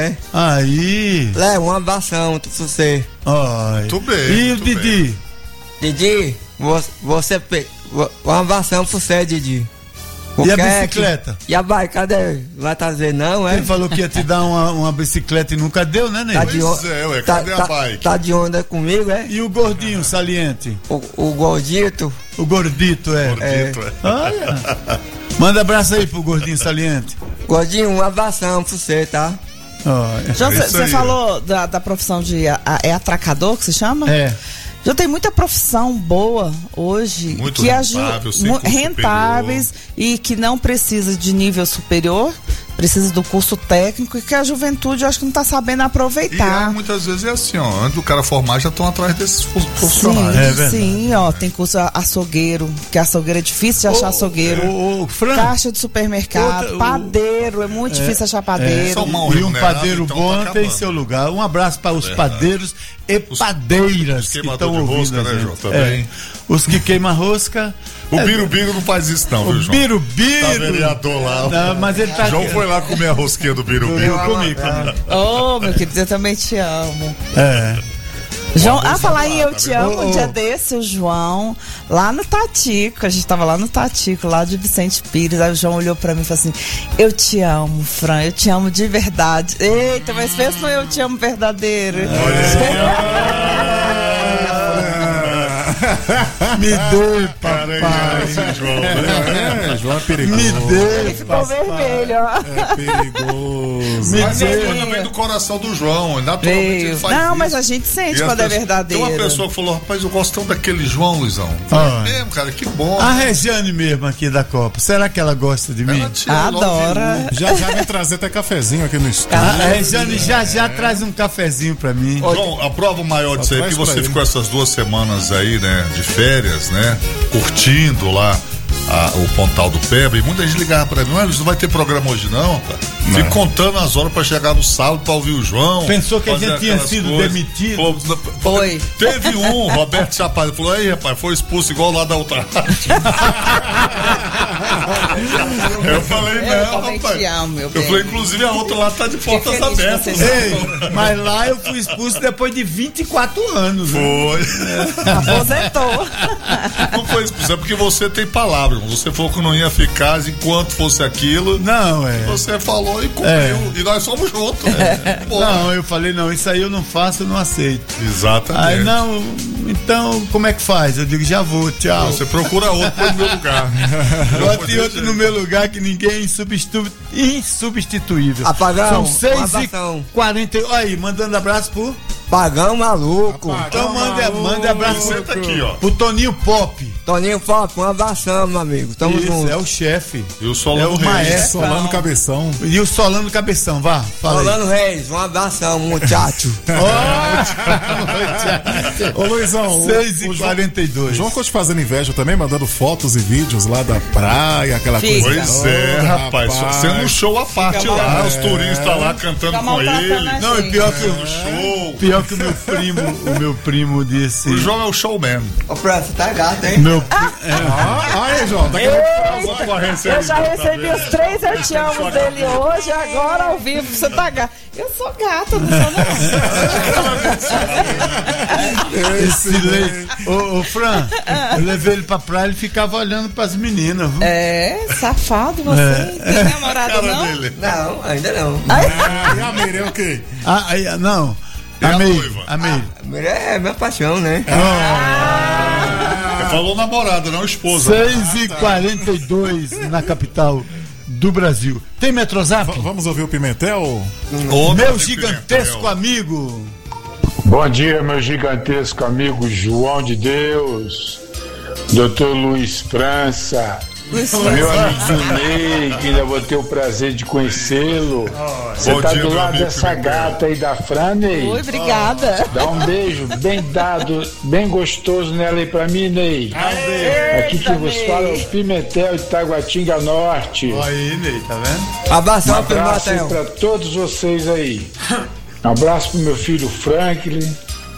Aí. Léo, um abração pra você. Muito bem. E o Didi? Didi, você. Um abração pra você, Didi. E a bicicleta? E a bike, cadê? Vai trazer não, Ele falou que ia te dar uma bicicleta e nunca deu, né, Ney? Cadê a bike? Tá de onda comigo, E o gordinho saliente? O gordito? O gordito, Olha. Manda abraço aí pro gordinho saliente. Gordinho, um abração pra você, tá? João, você falou da profissão de... É atracador que se chama? Já tem muita profissão boa hoje muito que rentáveis e que não precisa de nível superior, precisa do curso técnico e que a juventude eu acho que não está sabendo aproveitar. E muitas vezes é assim, antes do cara formar já estão atrás desses profissionais. Sim, tem curso açougueiro, que açougueiro é difícil de achar açougueiro. Caixa de supermercado, padeiro, é muito difícil achar padeiro. E um padeiro bom tem seu lugar. Um abraço para os padeiros e padeiras que estão ouvindo, né, João? Também. Os que queimam rosca. O Birubiru não faz isso não, viu, João? O Birubiru. Tá vereador lá. Não, mas ele tá... João foi lá comer a rosquinha do Birubiru. Eu comi. Meu querido, eu também te amo. João, falar em Eu Te Amo, um dia desse, o João, lá no Tatico, a gente tava lá no Tatico, lá de Vicente Pires, aí o João olhou pra mim e falou assim, eu te amo, Fran, eu te amo de verdade. Eita, mas pensa no Eu Te Amo verdadeiro. Me dê, papai. João é perigoso. Me dê. Ele ficou vermelho, ó. É perigoso. Mas vem do coração do João. Naturalmente ele faz isso. Mas a gente sente quando é verdadeiro. Tem uma pessoa que falou, rapaz, eu gosto tanto daquele João, Luizão. Mesmo, cara, que bom. A Regiane mesmo aqui da Copa, será que ela gosta de mim? Adora. Já vem trazer até cafezinho aqui no estúdio. A Regiane já traz um cafezinho pra mim. João, a prova maior disso aí é que você ficou essas 2 semanas aí, né, de férias, né, curtindo lá o Pontal do Pebre, e muita gente ligava pra mim, não vai ter programa hoje não, cara. Fico contando as horas pra chegar no sábado pra ouvir o João. Pensou que a gente tinha sido demitido? Foi. Teve Roberto Chapada, falou, aí rapaz, foi expulso igual lá da outra. Eu falei, não, rapaz. Eu falei, inclusive a outra lá tá de portas abertas. Ei, mas lá eu fui expulso depois de 24 anos. Foi. Aposentou. Não foi expulso, é porque você tem palavra. Você falou que não ia ficar enquanto fosse aquilo. Não, Você falou e cumpriu. E nós somos juntos. Não, eu falei, não, isso aí eu não faço, eu não aceito. Exatamente. Aí, não, então, como é que faz? Eu digo, já vou, tchau. Você procura outro no meu lugar. Bote outro no meu lugar que ninguém é insubstituível. Apagão. São 6h40. Olha aí, mandando abraço pro... Pagão maluco. Então manda abraço aqui, ó. Pro Toninho Pop. Toninho Pop, um abração, meu amigo. Tamo junto. É o chefe. E o Solano Reis. Maestro. Solano Cabeção. E o Solano Cabeção, vá. Fala Solano Reis, um abração, muchacho. Ô Luizão, 6h42. O João ficou te fazendo inveja também, mandando fotos e vídeos lá da praia, aquela coisa. Pois rapaz. Sendo um show à parte lá, os turistas lá cantando com ele. Não, e pior melhor que o meu primo disse. O João é o showman. Ô, Fran, você tá gato, hein? Aí, João, tá querendo concorrência. Eu já recebi os 3 eu te amo dele hoje, agora ao vivo, você tá gato. Eu sou gata, não sou não. Esse leite. Ô, Fran, eu levei ele pra praia, ele ficava olhando pras meninas. Viu? Safado você. Tem namorada não? Dele. Não, ainda não. E a Meire é o quê? Não. A Meire. A Meire é minha paixão, né? Falou namorada, não esposa. 6h42 na capital do Brasil. Tem Metrozap? Vamos ouvir o Pimentel? Meu gigantesco amigo. Bom dia, meu gigantesco amigo João de Deus, Dr. Luiz França, meu amigo Ney, que ainda vou ter o prazer de conhecê-lo. Você tá do lado dessa gata aí da Fran, Ney? Oi, obrigada. Dá um beijo bem dado, bem gostoso nela aí pra mim, Ney. Aqui que vos fala é o Pimentel de Taguatinga Norte. Aí, Ney, tá vendo? Um abraço aí pra todos vocês aí. Um abraço pro meu filho Franklin.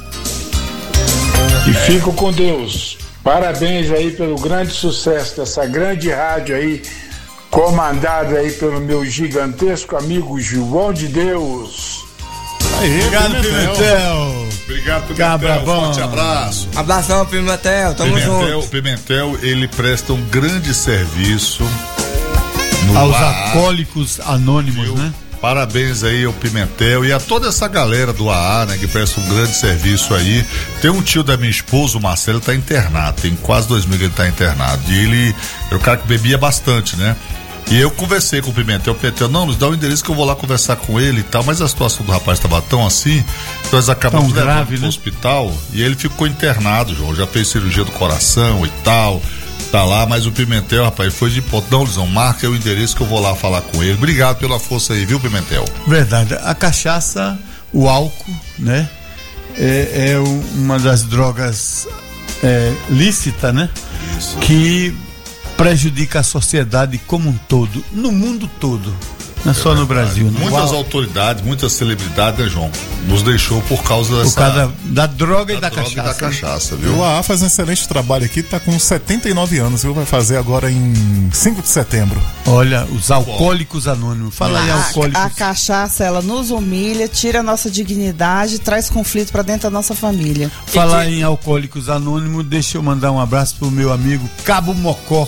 E fico com Deus. Parabéns aí pelo grande sucesso dessa grande rádio aí, comandada aí pelo meu gigantesco amigo João de Deus. Aí, obrigado, Pimentel. Obrigado, Pimentel. Cabra bom. Forte abraço. Abração, Pimentel. Tamo junto. Pimentel, ele presta um grande serviço aos alcoólicos anônimos, viu? Né? Parabéns aí ao Pimentel e a toda essa galera do AA, né, que presta um grande serviço aí. Tem um tio da minha esposa, o Marcelo, tá internado, tem quase 2 meses que ele tá internado. E ele era o cara que bebia bastante, né? E eu conversei com o Pimentel, não, nos dá o endereço que eu vou lá conversar com ele e tal, mas a situação do rapaz estava tão assim, que nós acabamos levando pro hospital e ele ficou internado, João, já fez cirurgia do coração e tal. Tá lá, mas o Pimentel, rapaz, foi de ponto. Não, Lisão, marca o endereço que eu vou lá falar com ele. Obrigado pela força aí, viu, Pimentel? Verdade. A cachaça, o álcool, né? É uma das drogas lícita, né? Isso. Que prejudica a sociedade como um todo, no mundo todo. Não é só no Brasil, né? Muitas autoridades, muitas celebridades, né, João? Nos deixou por causa da droga e da cachaça. Viu? O AA faz um excelente trabalho aqui, tá com 79 anos, viu? Vai fazer agora em 5 de setembro. Olha, os alcoólicos anônimos. Fala aí, alcoólicos. A cachaça, ela nos humilha, tira a nossa dignidade, traz conflito pra dentro da nossa família. Falar em alcoólicos anônimos, deixa eu mandar um abraço pro meu amigo Cabo Mocó.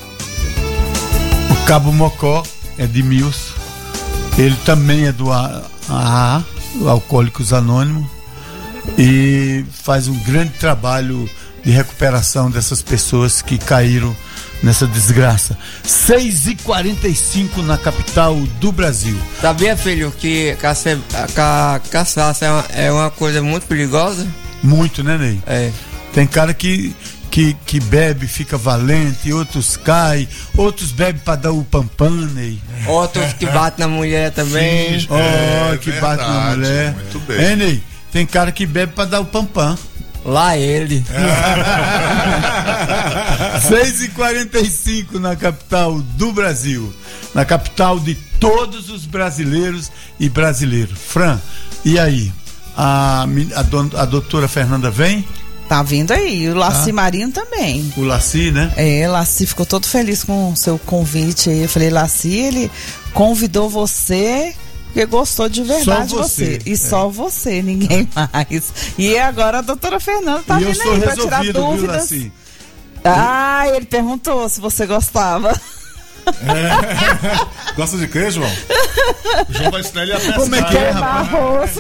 O Cabo Mocó é de Milson. Ele também é do AA, Alcoólicos Anônimos, e faz um grande trabalho de recuperação dessas pessoas que caíram nessa desgraça. 6h45 na capital do Brasil. Sabia, filho, que a cachaça é uma coisa muito perigosa? Muito, né, Ney? É. Tem cara que bebe, fica valente, outros caem, outros bebem pra dar o pampanei. Outros que batem na mulher também. Sim, que bate na mulher. Muito bem. Ney, tem cara que bebe pra dar o pampam. Lá ele. 6h45 na capital do Brasil. Na capital de todos os brasileiros e brasileiros. Fran, e aí? A doutora Fernanda vem? Tá vindo aí, o Laci Marinho também. O Laci, né? Laci ficou todo feliz com o seu convite aí. Eu falei, Laci, ele convidou você porque gostou de verdade de você. E só você, ninguém mais. E agora a doutora Fernanda tá vindo aí pra tirar dúvidas. Viu, Laci? Ele perguntou se você gostava. Gosta de quê, João? O João vai ensinar ele a pescar. Como é que é, rapaz?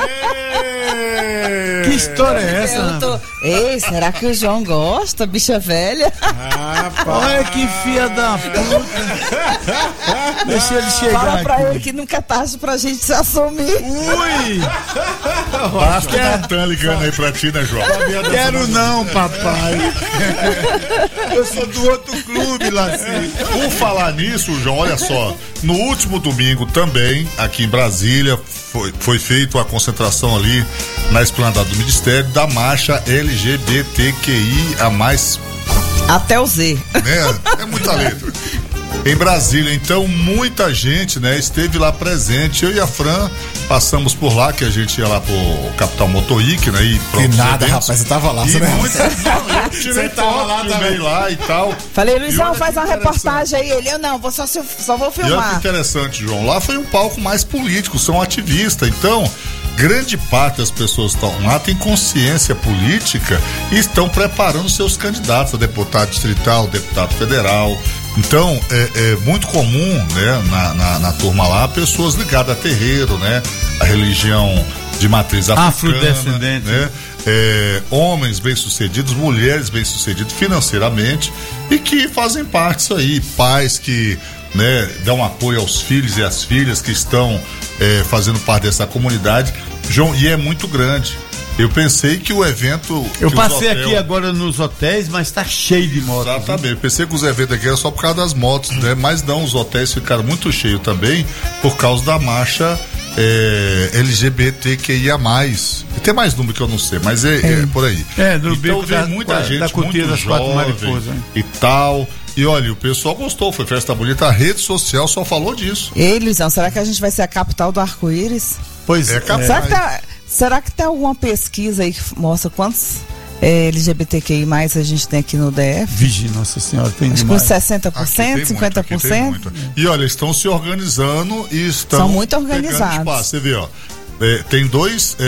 Que história é essa? Ei, será que o João gosta, bicha velha? Olha que filha da puta. Deixa ele chegar. Fala pra aqui. ele que nunca é tarde pra gente se assumir. Ui! Basta o Natan ligando aí pra ti, né, João? Quero não, papai. Eu sou do outro clube, Laci. Por falar nisso, João, olha só. No último domingo também, aqui em Brasília, foi feita a concentração ali na esplanada do Ministério da marcha LGBTQIA+. Até o Z. Né? É muita letra. em Brasília. Então, muita gente, né, esteve lá presente. Eu e a Fran passamos por lá, que a gente ia lá pro Capital Motoic, né? E nada, rapaz, você tava lá, você né? Eu tirei foto, lá também lá e tal. Falei, Luizão, faz uma reportagem aí. Ele, eu não, só vou filmar. E olha que interessante, João, lá foi um palco mais político, são ativistas, então grande parte das pessoas que estão lá tem consciência política e estão preparando seus candidatos a deputado distrital, deputado federal. Então é muito comum, né, na turma lá, pessoas ligadas a terreiro, né, a religião de matriz africana, afrodescendente, né, homens bem-sucedidos, mulheres bem-sucedidas financeiramente e que fazem parte disso aí, pais que, né, dão apoio aos filhos e às filhas que estão fazendo parte dessa comunidade, João, e é muito grande. Eu pensei que o evento... Eu passei aqui agora nos hotéis, mas tá cheio de motos. Exatamente, eu pensei que os eventos aqui eram só por causa das motos, né? Mas não, os hotéis ficaram muito cheios também por causa da marcha LGBTQIA+. E tem mais número que eu não sei, mas é por aí. Então vem muita gente, muito jovem e tal... E olha, o pessoal gostou, foi festa bonita, a rede social só falou disso. Ei, Luizão, será que a gente vai ser a capital do arco-íris? Pois é. Será que tem alguma pesquisa aí que mostra quantos LGBTQI+ a gente tem aqui no DF? Vigi, nossa senhora, tem acho demais. Com 60%, 50%? E olha, estão se organizando e estão... São muito organizados. Você vê, ó, tem dois,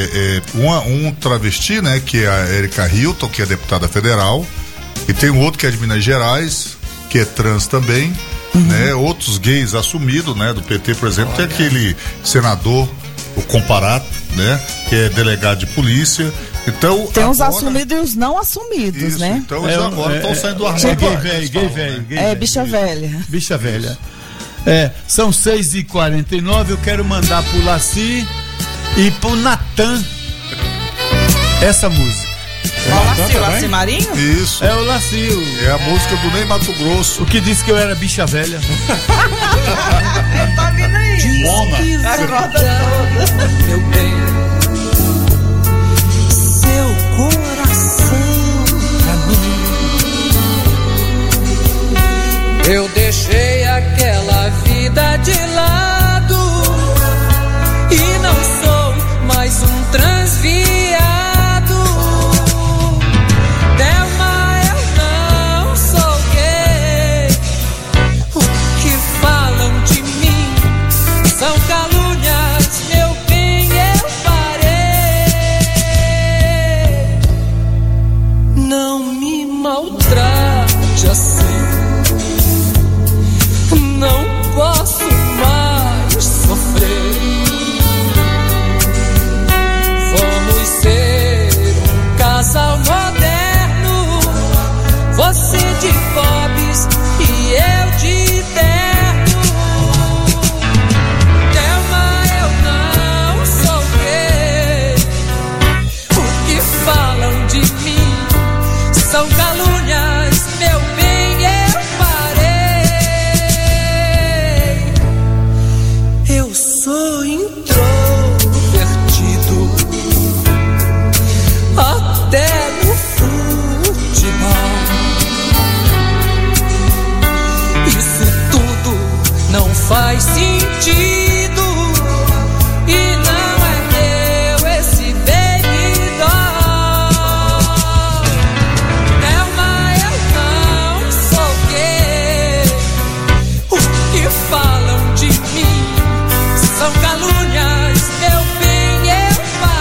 um travesti, né, que é a Erika Hilton, que é deputada federal, e tem um outro que é de Minas Gerais, que é trans também, né? Outros gays assumidos, né? Do PT, por exemplo, tem aquele senador, o Comparato, né? Que é delegado de polícia. Então, tem os assumidos e os não assumidos, isso, né? Então eles agora estão saindo do armário. Gay velho. Bicha velha. Bicha velha. São 6h49, eu quero mandar pro Laci e pro Natan essa música. O Laci Marinho? Isso. É o Laci. É a música do Ney Mato Grosso. O que disse que eu era bicha velha. Tá vindo aí. Mona. Acorda toda. Meu bem, seu coração pra mim. Eu deixei aquela vida de lado e não sou mais um transviado. São calúnias, meu bem, eu parei. Não me maltrate assim. Não posso mais sofrer. Vamos ser um casal moderno. Você de Bob's e eu de terno. Falam de mim, são calúnias, meu bem, eu parei. Eu sou introvertido, até no futebol. Isso tudo não faz sentido. E não é meu esse baby doll. Falam de mim, são calúnias, meu bem, eu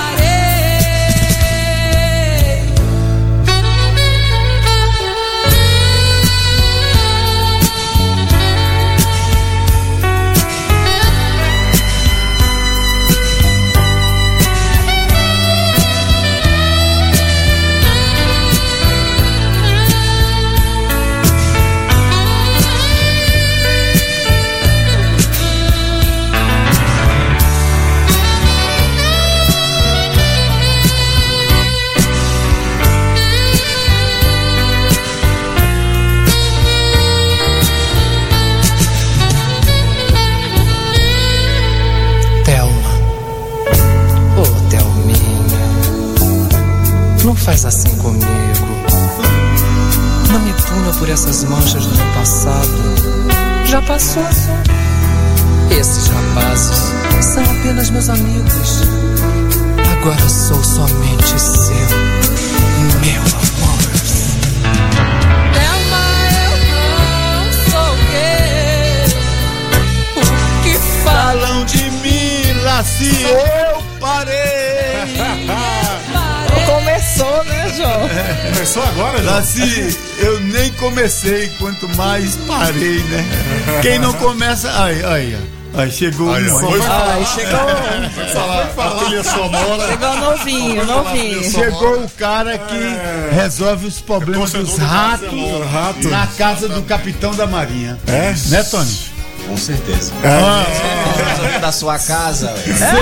Não faz assim comigo. Não me puna por essas manchas do meu passado. já passou. Esses rapazes são apenas meus amigos. Agora sou somente seu, meu amor. Thelma, eu não sou gay. O que falam de mim, lá se eu parei. Começou, né, João? Começou agora, João? Assim, eu nem comecei, quanto mais parei, né? Quem não começa. Aí chegou aí, um. Chegou. Só foi falar. A trilha sonora. Chegou novinho. Chegou o cara que resolve os problemas dos ratos na casa do capitão da Marinha. É? Né, Tony? Com certeza. Da sua casa.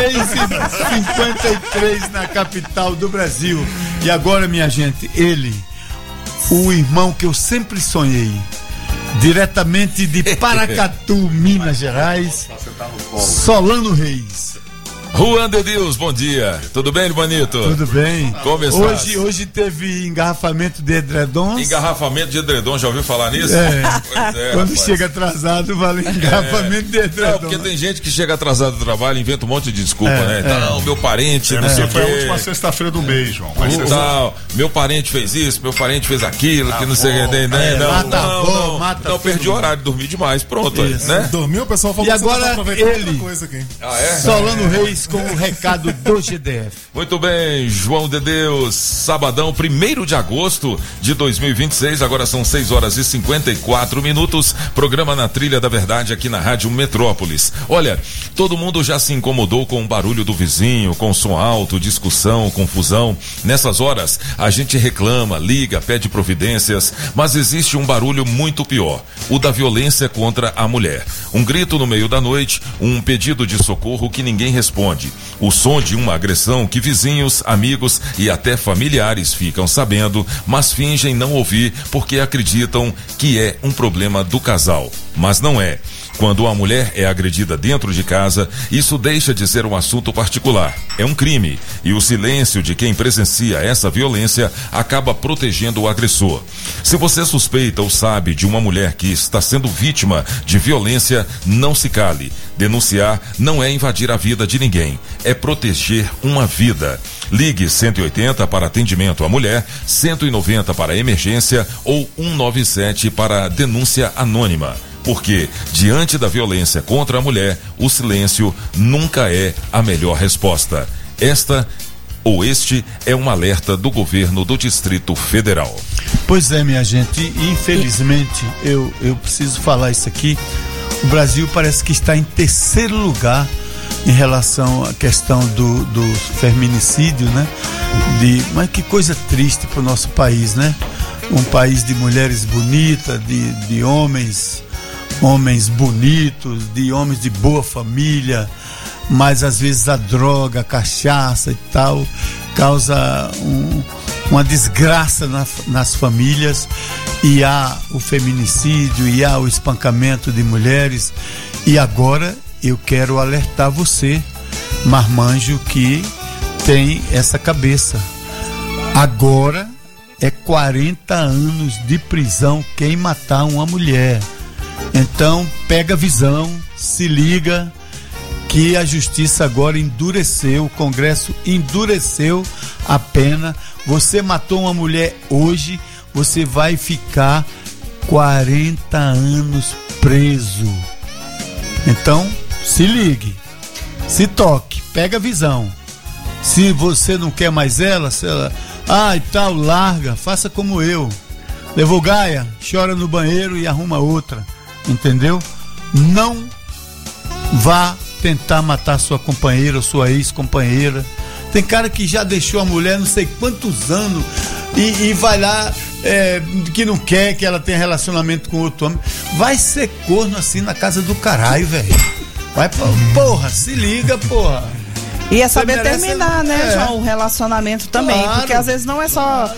6h53 na capital do Brasil. E agora, minha gente, ele, o irmão que eu sempre sonhei, diretamente de Paracatu, Minas Gerais, Solano Reis. Juan de Deus, bom dia. Tudo bem, Bonito? Tudo bem. Como está? Hoje teve engarrafamento de edredons. Engarrafamento de edredom, já ouviu falar nisso? Quando chega atrasado, vale engarrafamento de edredom. Não, porque tem gente que chega atrasado do trabalho e inventa um monte de desculpa, né? Não, meu parente, não sei o quê. Foi a última sexta-feira do mês, João. Não, meu parente fez isso, meu parente fez aquilo, que não sei o que. Não, perdi o horário, dormi demais, pronto. Né? Dormiu, o pessoal falou e agora ele, coisa aqui. Solano Reis com o recado do GDF. Muito bem, João de Deus, sabadão, 1º de agosto de 2026, agora são 6h54, programa Na Trilha da Verdade aqui na Rádio Metrópolis. Olha, todo mundo já se incomodou com o barulho do vizinho, com som alto, discussão, confusão. Nessas horas, a gente reclama, liga, pede providências, mas existe um barulho muito pior, o da violência contra a mulher. Um grito no meio da noite, um pedido de socorro que ninguém responde. O som de uma agressão que vizinhos, amigos e até familiares ficam sabendo, mas fingem não ouvir porque acreditam que é um problema do casal. Mas não é. Quando a mulher é agredida dentro de casa, isso deixa de ser um assunto particular. É um crime. E o silêncio de quem presencia essa violência acaba protegendo o agressor. Se você suspeita ou sabe de uma mulher que está sendo vítima de violência, não se cale. Denunciar não é invadir a vida de ninguém, é proteger uma vida. Ligue 180 para atendimento à mulher, 190 para emergência ou 197 para denúncia anônima. Porque, diante da violência contra a mulher, o silêncio nunca é a melhor resposta. Este é um alerta do governo do Distrito Federal. Pois é, minha gente, infelizmente, eu preciso falar isso aqui. O Brasil parece que está em terceiro lugar em relação à questão do feminicídio, né? Mas que coisa triste para o nosso país, né? Um país de mulheres bonitas, de homens bonitos, de homens de boa família, mas às vezes a droga, a cachaça e tal causa uma desgraça nas famílias, e há o feminicídio, e há o espancamento de mulheres. E agora eu quero alertar você, marmanjo, que tem essa cabeça. Agora é 40 anos de prisão quem matar uma mulher. Então pega a visão, se liga, que a justiça agora endureceu, o Congresso endureceu a pena. Você matou uma mulher hoje, você vai ficar 40 anos preso. Então se ligue, se toque, pega a visão. Se você não quer mais ela, e tal, larga, faça como eu. Levou gaia, chora no banheiro e arruma outra. Entendeu? Não vá tentar matar sua companheira ou sua ex-companheira. Tem cara que já deixou a mulher não sei quantos anos e vai lá, que não quer que ela tenha relacionamento com outro homem. Vai ser corno assim na casa do caralho, velho. Vai, porra, se liga, porra. E é saber terminar, né, João, o relacionamento também, claro, porque às vezes não é só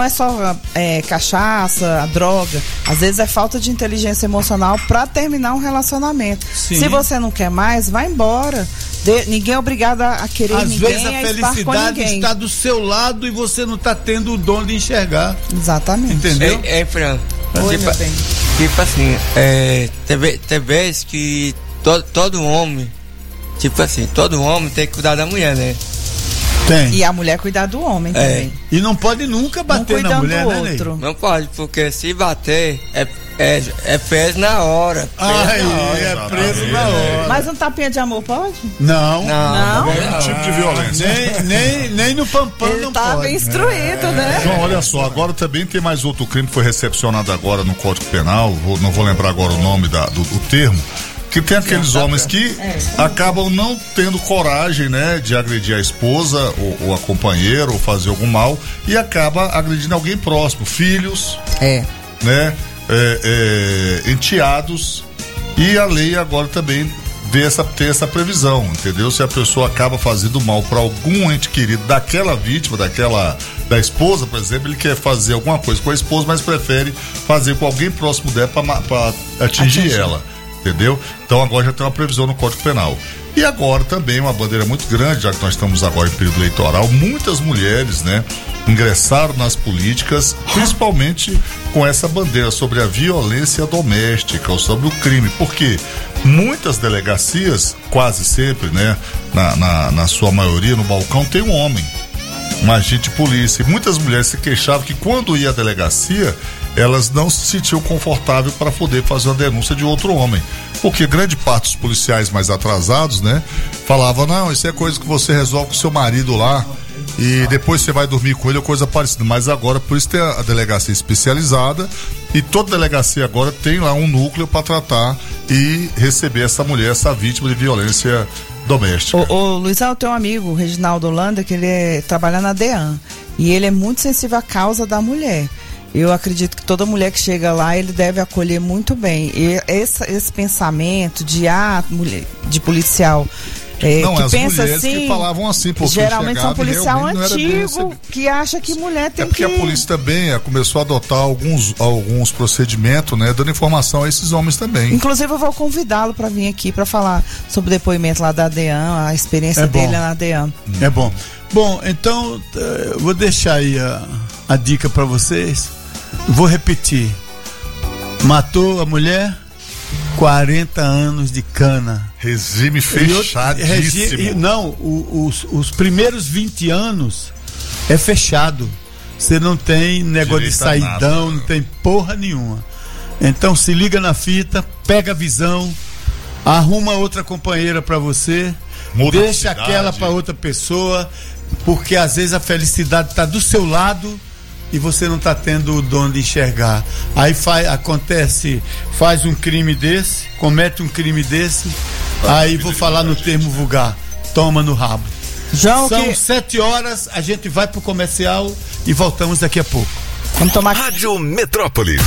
cachaça, droga, às vezes é falta de inteligência emocional pra terminar um relacionamento. Sim. Se você não quer mais, vai embora. Ninguém é obrigado a querer às ninguém, vezes a felicidade está do seu lado e você não está tendo o dom de enxergar. Exatamente. Entendeu? Fran, Oi, meu bem. Tipo assim, tem vezes que todo homem, tipo assim, todo homem tem que cuidar da mulher, né? Tem. E a mulher cuidar do homem também. E não pode nunca bater na mulher, né, Ney? Não pode, porque se bater, é preso na hora. É preso na hora. Mas um tapinha de amor pode? Não. Nenhum tipo de violência. Nem no pampam ele não tá pode. Bem instruído, né? João, olha só, agora também tem mais outro crime que foi recepcionado agora no Código Penal, não vou lembrar agora o nome do termo, que tem aqueles homens que acabam não tendo coragem, né, de agredir a esposa ou a companheira ou fazer algum mal e acaba agredindo alguém próximo, filhos, né, enteados, e a lei agora também tem essa previsão, entendeu? Se a pessoa acaba fazendo mal para algum ente querido daquela vítima, da esposa, por exemplo, ele quer fazer alguma coisa com a esposa, mas prefere fazer com alguém próximo dela para atingir ela. Entendeu? Então agora já tem uma previsão no Código Penal. E agora também uma bandeira muito grande, já que nós estamos agora em período eleitoral, muitas mulheres, né, ingressaram nas políticas, principalmente com essa bandeira sobre a violência doméstica ou sobre o crime, porque muitas delegacias, quase sempre, né, na sua maioria, no balcão tem um homem, um agente de polícia, e muitas mulheres se queixavam que quando ia à delegacia, elas não se sentiam confortáveis para poder fazer uma denúncia de outro homem, porque grande parte dos policiais mais atrasados, né, falava, não, isso é coisa que você resolve com seu marido lá e depois você vai dormir com ele ou coisa parecida, mas agora por isso tem a delegacia especializada e toda delegacia agora tem lá um núcleo para tratar e receber essa mulher, essa vítima de violência doméstica. Ô Luizão, eu tenho um amigo, o Reginaldo Holanda, que ele trabalha na DEAN e ele é muito sensível à causa da mulher. Eu acredito que toda mulher que chega lá, ele deve acolher muito bem. E esse pensamento de policial não, que as pensa mulheres assim, que falavam assim, porque geralmente são policial antigo que acha que mulher tem porque a polícia também começou a adotar alguns procedimentos, né, dando informação a esses homens também. Inclusive eu vou convidá-lo para vir aqui para falar sobre o depoimento lá da DEAN, a experiência dele na DEAN. É bom. Bom, então eu vou deixar aí a dica para vocês. Vou repetir. Matou a mulher, 40 anos de cana. Regime fechadíssimo. Os primeiros 20 anos é fechado. Você não tem negócio de saidão, não tem porra nenhuma. Então se liga na fita, pega a visão, arruma outra companheira para você, deixa aquela para outra pessoa, porque às vezes a felicidade tá do seu lado e você não tá tendo o dom de enxergar. Aí faz um crime desse, comete um crime desse, aí vou falar no termo vulgar, toma no rabo. São 7 horas, a gente vai pro comercial e voltamos daqui a pouco. Vamos tomar... Rádio Metrópolis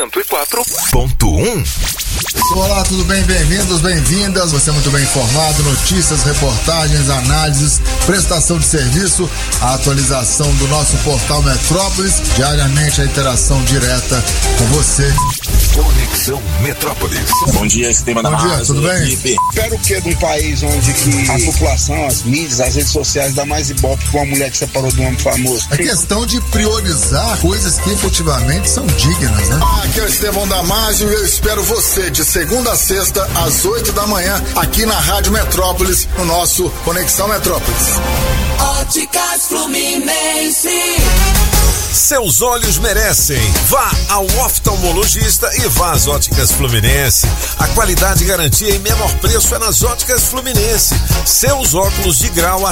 104.1. Olá, tudo bem? Bem-vindos, bem-vindas. Você é muito bem informado. Notícias, reportagens, análises, prestação de serviço, a atualização do nosso portal Metrópolis. Diariamente a interação direta com você. Conexão Metrópolis. Bom dia, esse tema da Bom dia, rádio, tudo bem? Equipe. Espero que de um país onde que a população, as mídias, as redes sociais dá mais ibope pra uma mulher que separou de um homem famoso. É questão de priorizar coisas que efetivamente são dignas, né? Aqui é o Estevão Damasio e eu espero você de segunda a sexta às 8 da manhã aqui na Rádio Metrópolis, no nosso Conexão Metrópolis. Óticas Fluminense. Seus olhos merecem. Vá ao oftalmologista e vá às Óticas Fluminense. A qualidade e garantia em menor preço é nas Óticas Fluminense. Seus óculos de grau a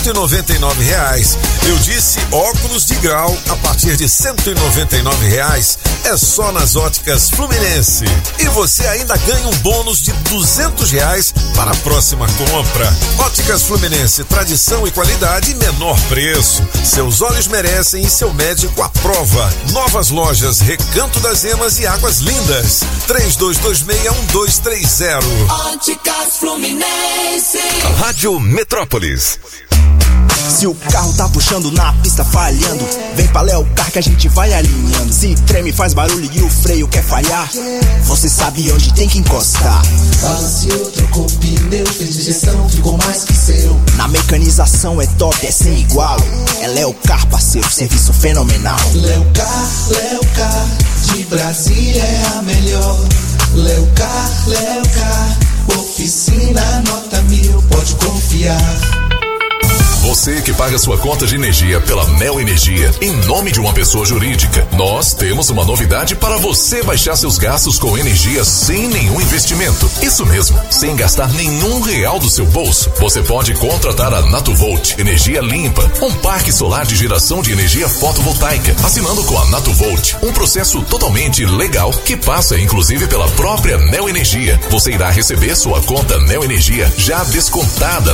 R$199. Eu disse óculos de grau a partir de R$199. É só nas Óticas Fluminense. E você ainda ganha um bônus de R$200 para a próxima compra. Óticas Fluminense, tradição e qualidade e menor preço. Seus olhos merecem e seu médico a prova. Novas lojas Recanto das Emas e Águas Lindas. 3226-1230. Óticas Fluminense. Rádio Metrópolis. Se o carro tá puxando na pista falhando, vem pra Leocar que a gente vai alinhando. Se treme, faz barulho e o freio quer falhar, você sabe onde tem que encostar. Balanceou, trocou pneu, fez digestão, ficou mais que seu. Na mecanização é top, é sem igual. É Leocar, parceiro, serviço fenomenal. Leocar, de Brasília é a melhor. Leocar, oficina nota 1000, pode confiar. Você que paga sua conta de energia pela Neo Energia em nome de uma pessoa jurídica, nós temos uma novidade para você baixar seus gastos com energia sem nenhum investimento. Isso mesmo, sem gastar nenhum real do seu bolso. Você pode contratar a Natuvolt Energia Limpa, um parque solar de geração de energia fotovoltaica, assinando com a Natuvolt, um processo totalmente legal que passa inclusive pela própria Neo Energia. Você irá receber sua conta Neo Energia já descontada